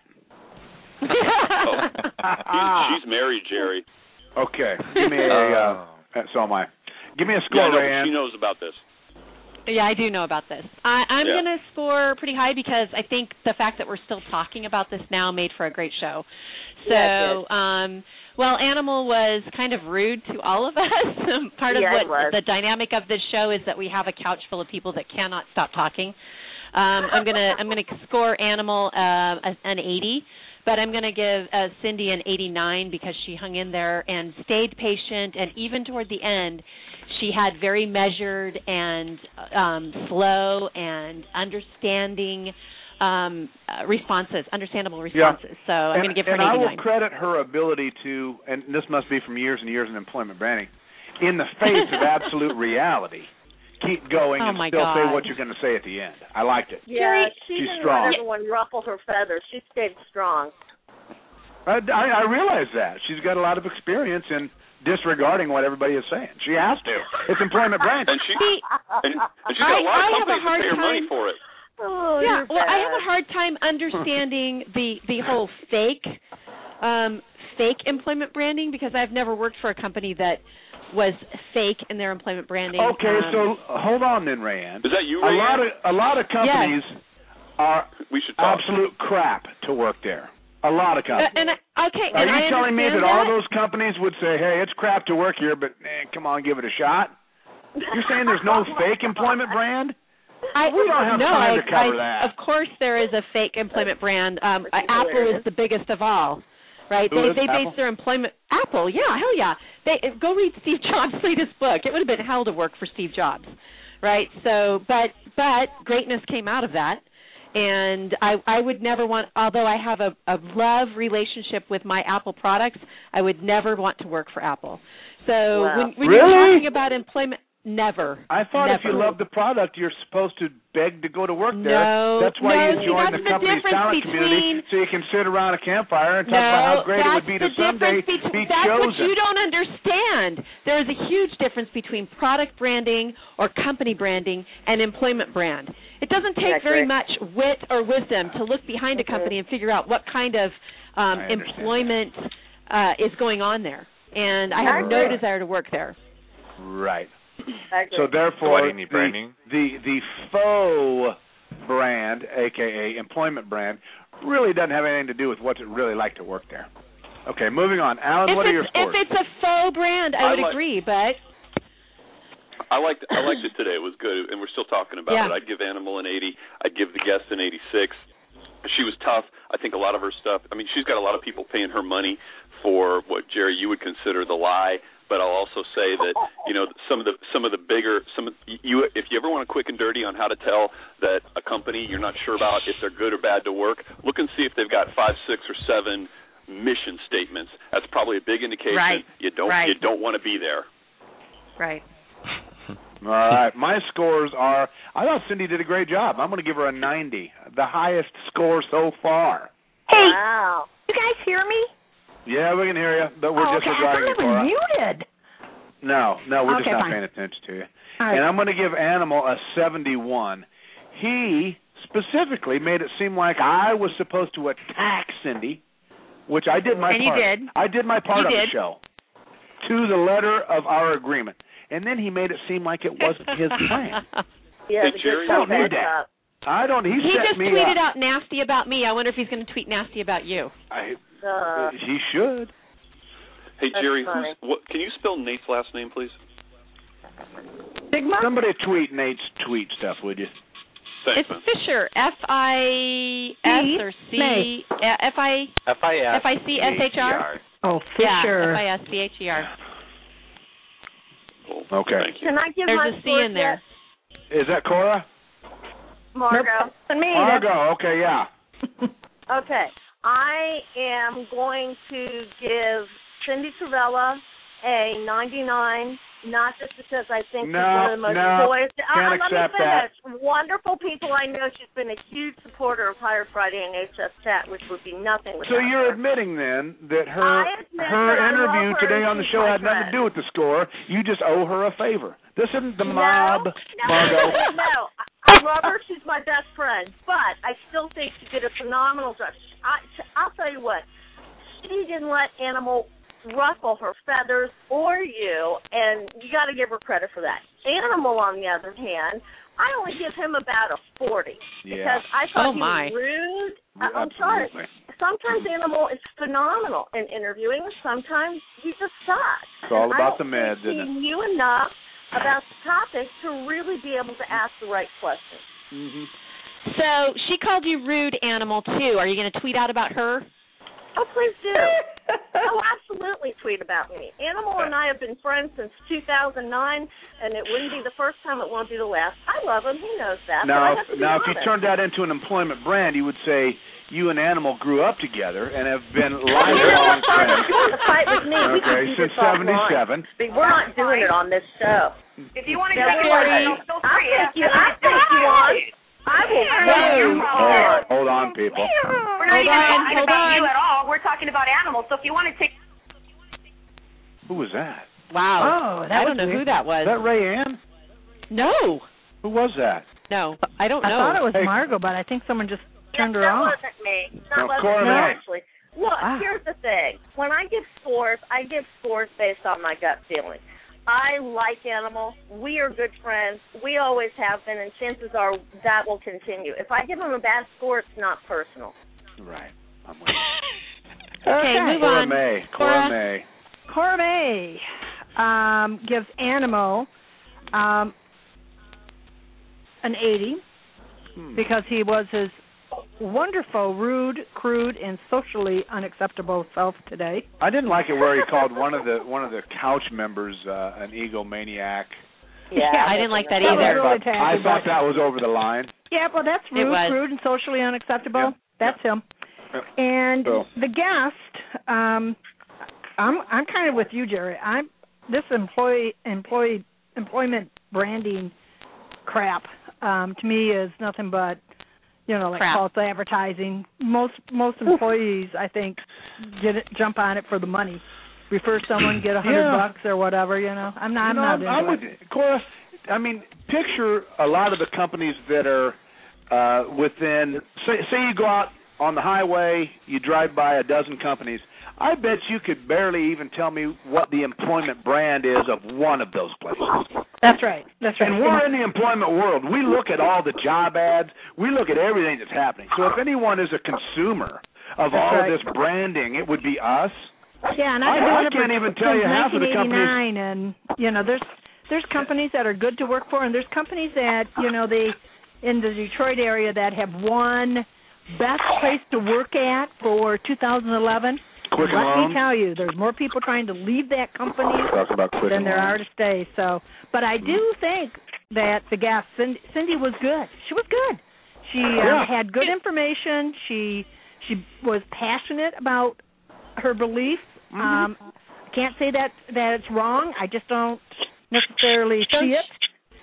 She's married, Jerry. Okay, give me a. So am I. Give me a score, Rayanne. She knows about this. Yeah, I do know about this. I'm going to score pretty high because I think the fact that we're still talking about this now made for a great show. So, well, Animal was kind of rude to all of us. Part of what the dynamic of this show is that we have a couch full of people that cannot stop talking. I'm gonna score Animal an 80. But I'm going to give Cindy an 89 because she hung in there and stayed patient, and even toward the end, she had very measured and slow and understandable responses. So I'm going to give her an 89. And I will credit her ability to, and this must be from years and years in employment branding, in the face of absolute reality, keep going and still say what you're going to say at the end. I liked it. Yeah, she's didn't strong. let everyone ruffle her feathers. She stayed strong. I realize that. She's got a lot of experience in disregarding what everybody is saying. She has to. It's employment branding. And she's got a lot of companies that pay her money for it. Oh, yeah, well, I have a hard time understanding the whole fake employment branding because I've never worked for a company that was fake in their employment branding. Okay, so hold on then, Rayanne. Is that you, Rayanne? A lot of companies are absolute crap to work there. A lot of companies. Are you telling me that all those companies would say, hey, it's crap to work here, but come on, give it a shot? You're saying there's no fake employment brand? We don't have time to cover that. Of course there is a fake employment brand. Apple is the biggest of all. Right? They base their employment. Apple, yeah, hell yeah. Go read Steve Jobs' latest book. It would have been hell to work for Steve Jobs, right? So, but greatness came out of that, and I would never want. Although I have a love relationship with my Apple products, I would never want to work for Apple. So when you're talking about employment. Never. I thought if you love the product, you're supposed to beg to go to work there. That's why you join the company's talent community, so you can sit around a campfire and talk about how great it would be to someday be chosen. That's what you don't understand. There is a huge difference between product branding or company branding and employment brand. It doesn't take very much wit or wisdom to look behind a company and figure out what kind of employment is going on there. And I have no desire to work there. Right. So therefore, the faux brand, aka employment brand, really doesn't have anything to do with what's it really like to work there. Okay, moving on. Alan, what are your scores? If it's a faux brand, I would agree, but I liked it today. It was good, and we're still talking about it. I'd give Animal an 80. I'd give the guest an 86. She was tough. I think a lot of her stuff. I mean, she's got a lot of people paying her money for what, Jerry, you would consider the lie. But I'll also say that some of the bigger if you ever want a quick and dirty on how to tell that a company you're not sure about if they're good or bad to work, look and see if they've got 5, 6, or 7 mission statements. That's probably a big indication you don't want to be there. Right. All right. My scores are, I thought Cindy did a great job. I'm going to give her a 90, the highest score so far. Hey, wow. You guys hear me? Yeah, we can hear you, but we're disregarding I thought I was muted. No, we're just not fine. paying attention to you. All right. And I'm going to give Animal a 71. He specifically made it seem like I was supposed to attack Cindy, which I did my part. And you did. I did my part You of did. the show to the letter of our agreement. And then he made it seem like it wasn't his plan. Yeah, Hey, the Jerry, good I don't stuff need adds that. up. I don't. He set just me tweeted up. out nasty about me. I wonder if he's going to tweet nasty about you. He should. Hey, That's Jerry, funny. can you spell Nate's last name, please? Sigma? Somebody tweet Nate's tweet stuff, would you? Thanks, It's man. Fisher, F-I-S or C, F-I-C-S-H-R. Oh, Fisher. Yeah, F-I-S-C-H-E-R. Cool. Okay. Thank you. Can I give There's my a C scores in there. yet? Is that Cora? Margo. And me. Margo. Okay, yeah. Okay. I am going to give Cindy Travella a 99, not just because I think she's one of the most joyous. Can't Let me accept finish. Wonderful people I know. She's been a huge supporter of Hire Friday and HS Chat, which would be nothing without So you're her. admitting then that her I admit that I interview love her today and on the she's show my had nothing to friend. do with the score. You just owe her a favor. This isn't the No, mob, no, Margo. no. I love her. She's my best friend. But I still think she did a phenomenal job. I'll tell you what. She didn't let Animal ruffle her feathers or you, and you got to give her credit for that. Animal, on the other hand, I only give him about a 40 because I thought he was rude. I'm sorry. Sometimes Animal is phenomenal in interviewing. Sometimes he just sucks. It's all And about the I meds, don't think isn't it? he knew enough about the topic to really be able to ask the right questions. Mm-hmm. So she called you rude, Animal, too. Are you going to tweet out about her? Oh, please do. Oh, absolutely tweet about me. Animal and I have been friends since 2009, and it wouldn't be the first time, it won't be the last. I love him. He knows that. Now, but I have to be if you honest. turned that into an employment brand, you would say you and Animal grew up together and have been lifelong friends. If you want to fight with me, we can do since this offline. 77. But we're not doing it on this show. If you want to Feel take free. it, feel free. I'll take you on. I will take you on. Hold on, people. We're not even talking about you at all. We're talking about animals. So if you want to take... Who was that? Wow. Oh, that I was don't know weird. who that was. Is that Ray Ann? No. Who was that? No, I don't I know. thought it was Hey. Margo, but I think someone just turned her that off. wasn't me. No, That Cora wasn't me, May. actually. Look, here's the thing. When I give scores based on my gut feeling. I like Animal. We are good friends. We always have been, and chances are that will continue. If I give him a bad score, it's not personal. Right. I'm with you. Okay, move Cora on. May. Cora. Cora May. Cora May gives Animal an 80 because he was his wonderful, rude, crude, and socially unacceptable self today. I didn't like it where he called one of the couch members an egomaniac. Yeah, I didn't like that That was either. really tacky, I thought but- that was over the line. Yeah, well, that's It rude, was. crude, and socially unacceptable. Yeah. That's him. Yeah. And So- the guest, I'm kind of with you, Jerry. This employment branding crap to me is nothing but like Crap. false advertising. Most employees, I think, jump on it for the money. Refer someone, get $100 or whatever. I'm not into I'm with it. you. Cora, I mean, picture a lot of the companies that are within. Say you go out on the highway, you drive by a dozen companies. I bet you could barely even tell me what the employment brand is of one of those places. That's right. That's right. And we're in the employment world. We look at all the job ads. We look at everything that's happening. So if anyone is a consumer of all of this branding, it would be us. Yeah, and I can't even tell you half of the companies. 1989, and there's companies that are good to work for, and there's companies that they in the Detroit area that have won best place to work at for 2011. Quicken Let Loans. me tell you, there's more people trying to leave that company Talk about Quicken than there are Loans. to stay. So, but I do think that the guest Cindy was good. She was good. She had good information. She was passionate about her beliefs. Can't say that it's wrong. I just don't necessarily see it.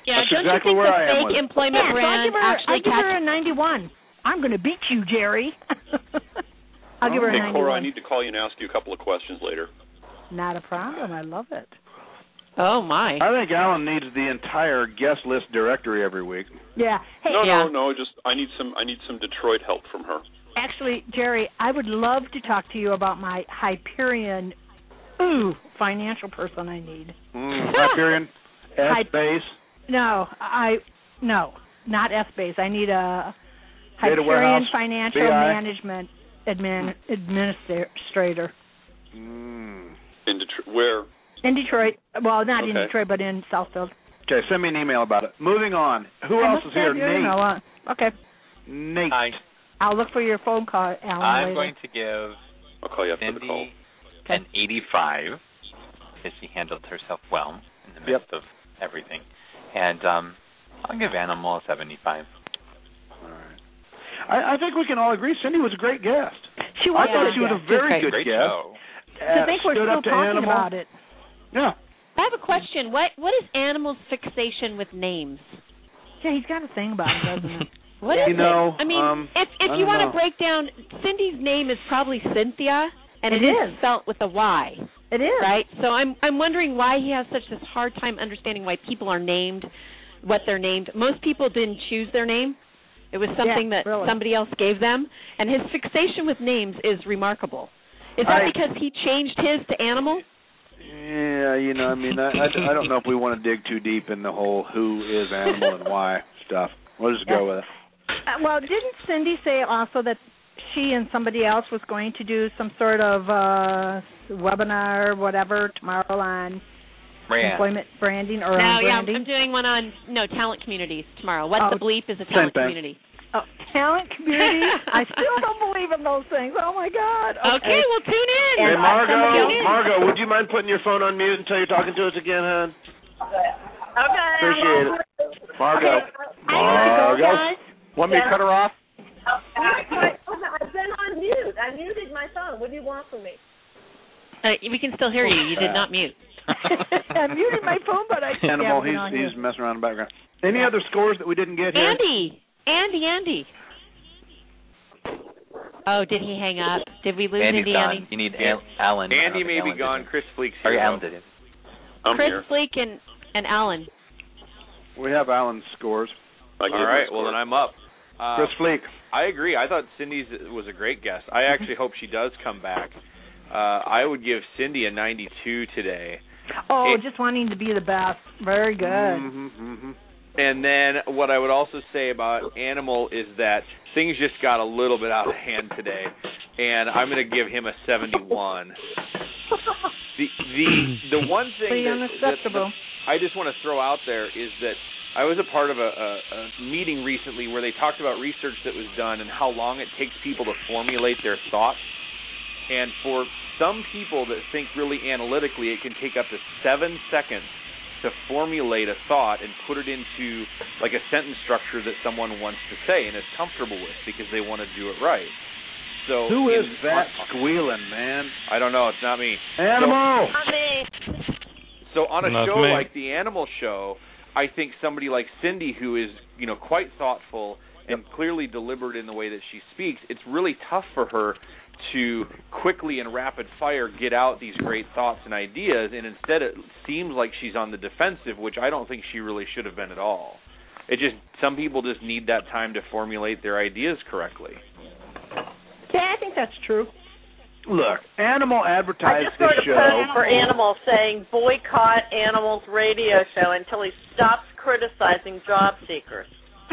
Yeah, That's don't exactly you think where the I am fake with it. employment brand actually I give her a 91. I'm going to beat you, Jerry. I'll give her a 91. Hey, Cora, I need to call you and ask you a couple of questions later. Not a problem. I love it. Oh, my. I think Alan needs the entire guest list directory every week. Yeah. Hey, No. Just I need some Detroit help from her. Actually, Jerry, I would love to talk to you about my Hyperion financial person I need. Hyperion? S-Base? No, not S-Base. I need a Data Hyperion warehouse, financial BI? management administrator. In Detroit, where? In Detroit. Well, not in Okay. Detroit, but in Southfield. Okay, send me an email about it. Moving on. Who else is here? Nate. Okay. Nate. Hi. I'll look for your phone call, Alan, I'm later. going to give I'll call you after the call. Cindy an 85 because she handled herself well in the midst of everything. And I'll give Animal a 75. All right. I think we can all agree Cindy was a great guest. She was I thought she was a very good great guest. show. I think we're stood still up to talking Animal. about it. Yeah. I have a question. What is Animal's fixation with names? Yeah, he's got a thing about it, doesn't he? What is You know, it? I mean, if I you don't want know. to break down, Cindy's name is probably Cynthia, and It it is. is spelt with a Y. It is. Right? So I'm wondering why he has such this hard time understanding why people are named what they're named. Most people didn't choose their name. It was something that somebody else gave them, and his fixation with names is remarkable. Is that because he changed his to Animal? Yeah, you know, I mean, I don't know if we want to dig too deep in the whole who is Animal and why stuff. We'll just go with it. Well, didn't Cindy say also that she and somebody else was going to do some sort of webinar, whatever, tomorrow on employment branding or on branding? I'm doing one on talent communities tomorrow. What the bleep is a talent community? Oh, talent community? I still don't believe in those things. Oh my God. Okay, well tune in. Hey, Margo, would you mind putting your phone on mute until you're talking to us again, hon? Okay. Appreciate it. Margo. Want me to cut her off? I've been on mute. I muted my phone. What do you want from me? We can still hear you. You did not mute. I muted my phone, but I Animal, he's messing around in the background. Any other scores that we didn't get here? Andy. Oh, did he hang up? Did we lose Andy's Andy? gone. You need Alan. Andy may be gone. Chris Fleek's here. Sorry, Alan did it. Chris Fleek and Alan. We have Alan's scores. All right, well then I'm up. Chris Fleek. I agree. I thought Cindy's was a great guest. I actually hope she does come back. I would give Cindy a 92 today. Oh, just wanting to be the best. Very good. Mm-hmm. And then what I would also say about Animal is that things just got a little bit out of hand today, and I'm going to give him a 71. The one thing that I just want to throw out there is that I was a part of a meeting recently where they talked about research that was done and how long it takes people to formulate their thoughts. And for some people that think really analytically, it can take up to 7 seconds to formulate a thought and put it into like a sentence structure that someone wants to say and is comfortable with because they want to do it right. So who is that squealing, man? I don't know. It's not me. Animal. Not me. So on a show like the Animal Show, I think somebody like Cindy, who is quite thoughtful and clearly deliberate in the way that she speaks, it's really tough for her to quickly and rapid fire get out these great thoughts and ideas, and instead it seems like she's on the defensive, which I don't think she really should have been at all. Some people just need that time to formulate their ideas correctly. Yeah, I think that's true. Look, Animal advertised I just this wrote a show. post for Animal saying boycott Animal's radio show until he stops criticizing job seekers.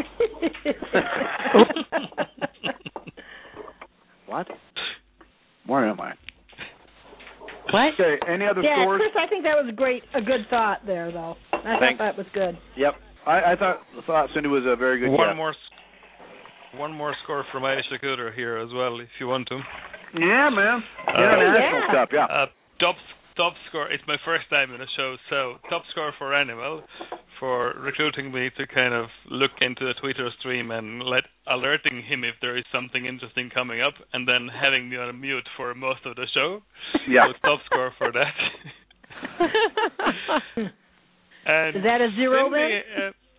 What? Where am I? What? Okay, any other scores? Chris, I think that was a good thought there, though. I thought that was good. Yep. I thought Cindy was a very good guest. One more score from Aisha Cooter here as well, if you want to. Yeah, man. International stuff, yeah. Top score. It's my first time in a show, so top score for Animal for recruiting me to kind of look into the Twitter stream and alerting him if there is something interesting coming up, and then having me on mute for most of the show. Yeah. So top score for that. And is that a 0 Cindy, then?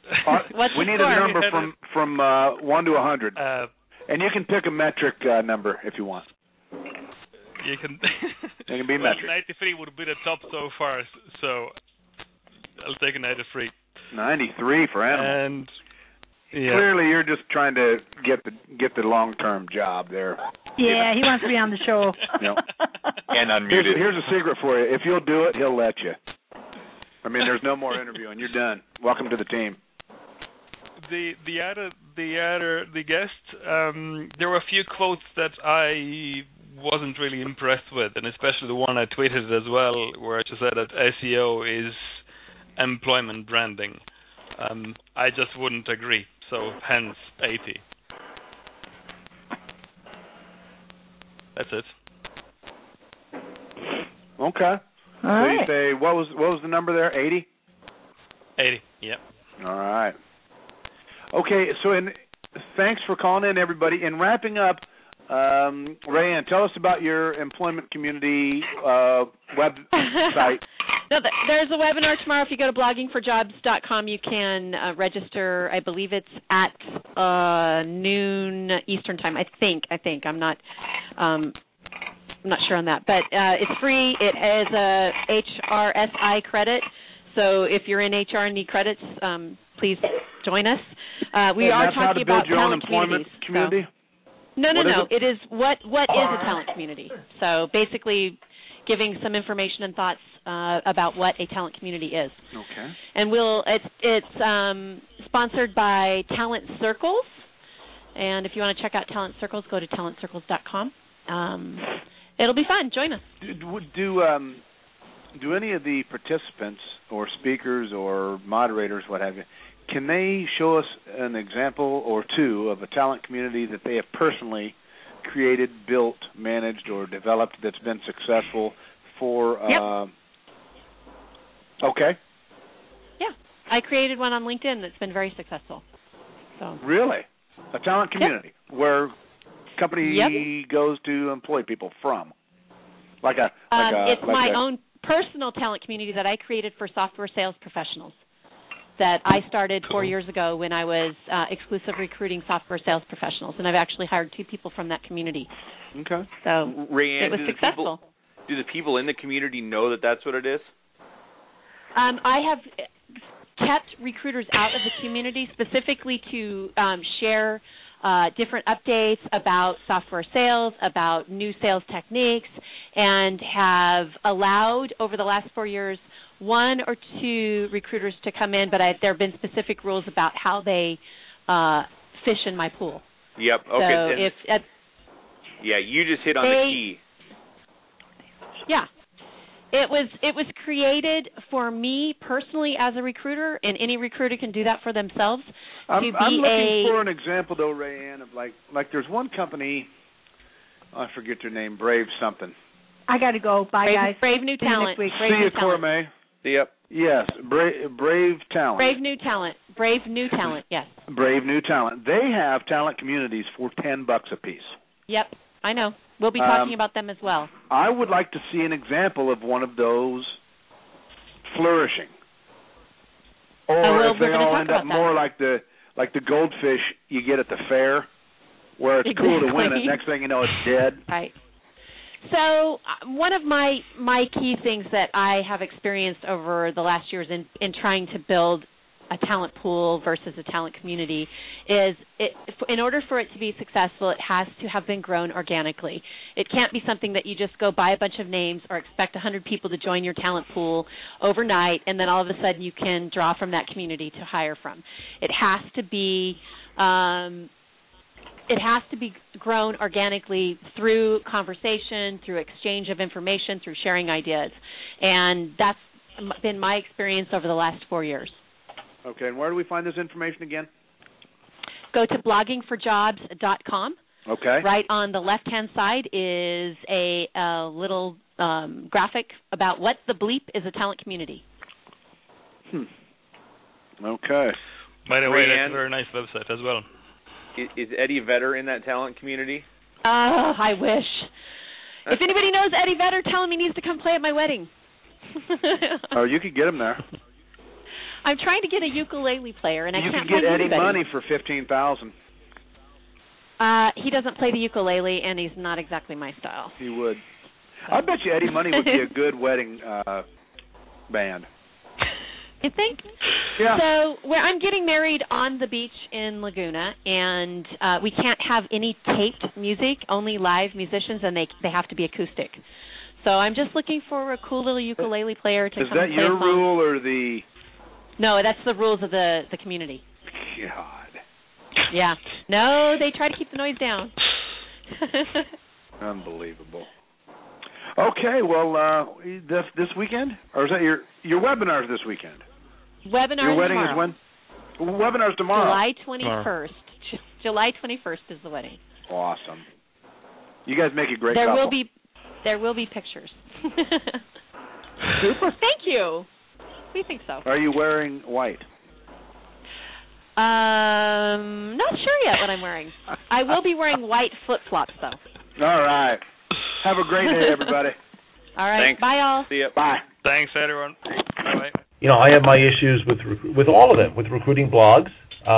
We need a number from 1 to 100, and you can pick a metric number if you want. You can. It can be metric. 93 would be the top so far, so I'll take a 93. 93 for animals. And yeah. Clearly, you're just trying to get the long-term job there. Yeah, he wants to be on the show. And unmuted. Here's a secret for you. If you'll do it, he'll let you. I mean, there's no more interviewing. You're done. Welcome to the team. The guest, there were a few quotes that I wasn't really impressed with, and especially the one I tweeted as well, where she said that SEO is employment branding. I just wouldn't agree, so hence 80. That's it. Okay. All right. You say what was the number there? 80. 80. Yep. All right. Okay. So, thanks for calling in, everybody. In wrapping up, Rayanne, tell us about your employment community website. No, there's a webinar tomorrow. If you go to bloggingforjobs.com, you can register. I believe it's at noon Eastern time. I think. I'm not sure on that, but it's free. It has a HRSI credit, so if you're in HR and need credits, please join us. We are talking about talent community. No. It is what is a talent community. So basically, giving some information and thoughts about what a talent community is. Okay. And it's sponsored by Talent Circles. And if you want to check out Talent Circles, go to talentcircles.com. It'll be fun. Join us. Do any of the participants or speakers or moderators, what have you, can they show us an example or two of a talent community that they have personally created, built, managed, or developed that's been successful for? Yep. Okay. Yeah, I created one on LinkedIn that's been very successful. So. Really? A talent community where company goes to employ people from? It's my own personal talent community that I created for software sales professionals that I started 4 years ago when I was exclusive recruiting software sales professionals, and I've actually hired 2 people from that community. Okay. So Rayanne, it was successful. Do the people in the community know that that's what it is? I have kept recruiters out of the community specifically to share different updates about software sales, about new sales techniques, and have allowed over the last 4 years 1 or 2 recruiters to come in, but there have been specific rules about how they fish in my pool. Yep. Okay. So you just hit on the key. Yeah. It was created for me personally as a recruiter, and any recruiter can do that for themselves. I'm looking for an example, though, Rayanne, of like there's one company, I forget their name, Brave something. I got to go. Bye, guys. Brave New Talent. See you, Cormay. Yep. Yes, Brave Talent. Brave New Talent. Brave New Talent, yes. Brave New Talent. They have talent communities for $10 a piece. Yep, I know. We'll be talking about them as well. I would like to see an example of one of those flourishing. Or if they all end up more like the goldfish you get at the fair, where it's cool to win it. Next thing you know, it's dead. Right. So one of my key things that I have experienced over the last years in trying to build a talent pool versus a talent community is in order for it to be successful, it has to have been grown organically. It can't be something that you just go buy a bunch of names or expect 100 people to join your talent pool overnight and then all of a sudden you can draw from that community to hire from. It has to be grown organically through conversation, through exchange of information, through sharing ideas. And that's been my experience over the last 4 years. Okay, and where do we find this information again? Go to bloggingforjobs.com. Okay. Right on the left-hand side is a little graphic about what the bleep is a talent community. Okay. By the way, that's a very nice website as well. Is Eddie Vedder in that talent community? Oh, I wish. If anybody knows Eddie Vedder, tell him he needs to come play at my wedding. Oh, you could get him there. I'm trying to get a ukulele player, and I can't find anybody. You can get Eddie anybody. money for $15,000. He doesn't play the ukulele, and he's not exactly my style. He would. I bet you Eddie Money would be a good wedding band. You think? Yeah. So I'm getting married on the beach in Laguna, and we can't have any taped music, only live musicians, and they have to be acoustic. So I'm just looking for a cool little ukulele player to come and play a song. Is that your rule or the... No, that's the rules of the community. God. Yeah. No, they try to keep the noise down. Unbelievable. Okay, well, this weekend? Or is that your webinar's this weekend? Webinar Your wedding tomorrow. is when? Webinar's tomorrow. July 21st. July 21st is the wedding. Awesome. You guys make a great couple. There will be pictures. Super. Thank you. We think so. Are you wearing white? Not sure yet what I'm wearing. I will be wearing white flip-flops, though. All right. Have a great day, everybody. All right. Thanks. Bye, all. See ya. Bye. Thanks, everyone. Bye-bye. I have my issues with all of them, with recruiting blogs.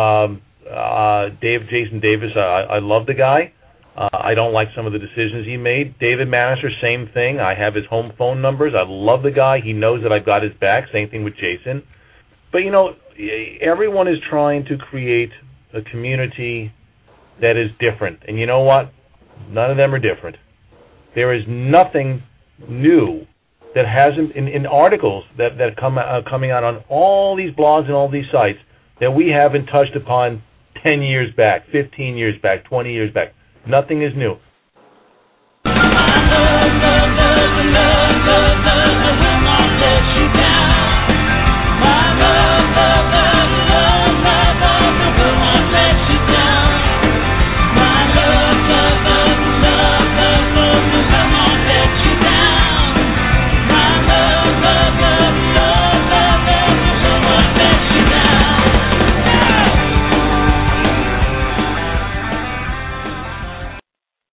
Jason Davis, I love the guy. I don't like some of the decisions he made. David Manister, same thing. I have his home phone numbers. I love the guy. He knows that I've got his back. Same thing with Jason. But, everyone is trying to create a community that is different. And you know what? None of them are different. There is nothing new that hasn't, in articles that coming out on all these blogs and all these sites, that we haven't touched upon 10 years back, 15 years back, 20 years back. Nothing is new.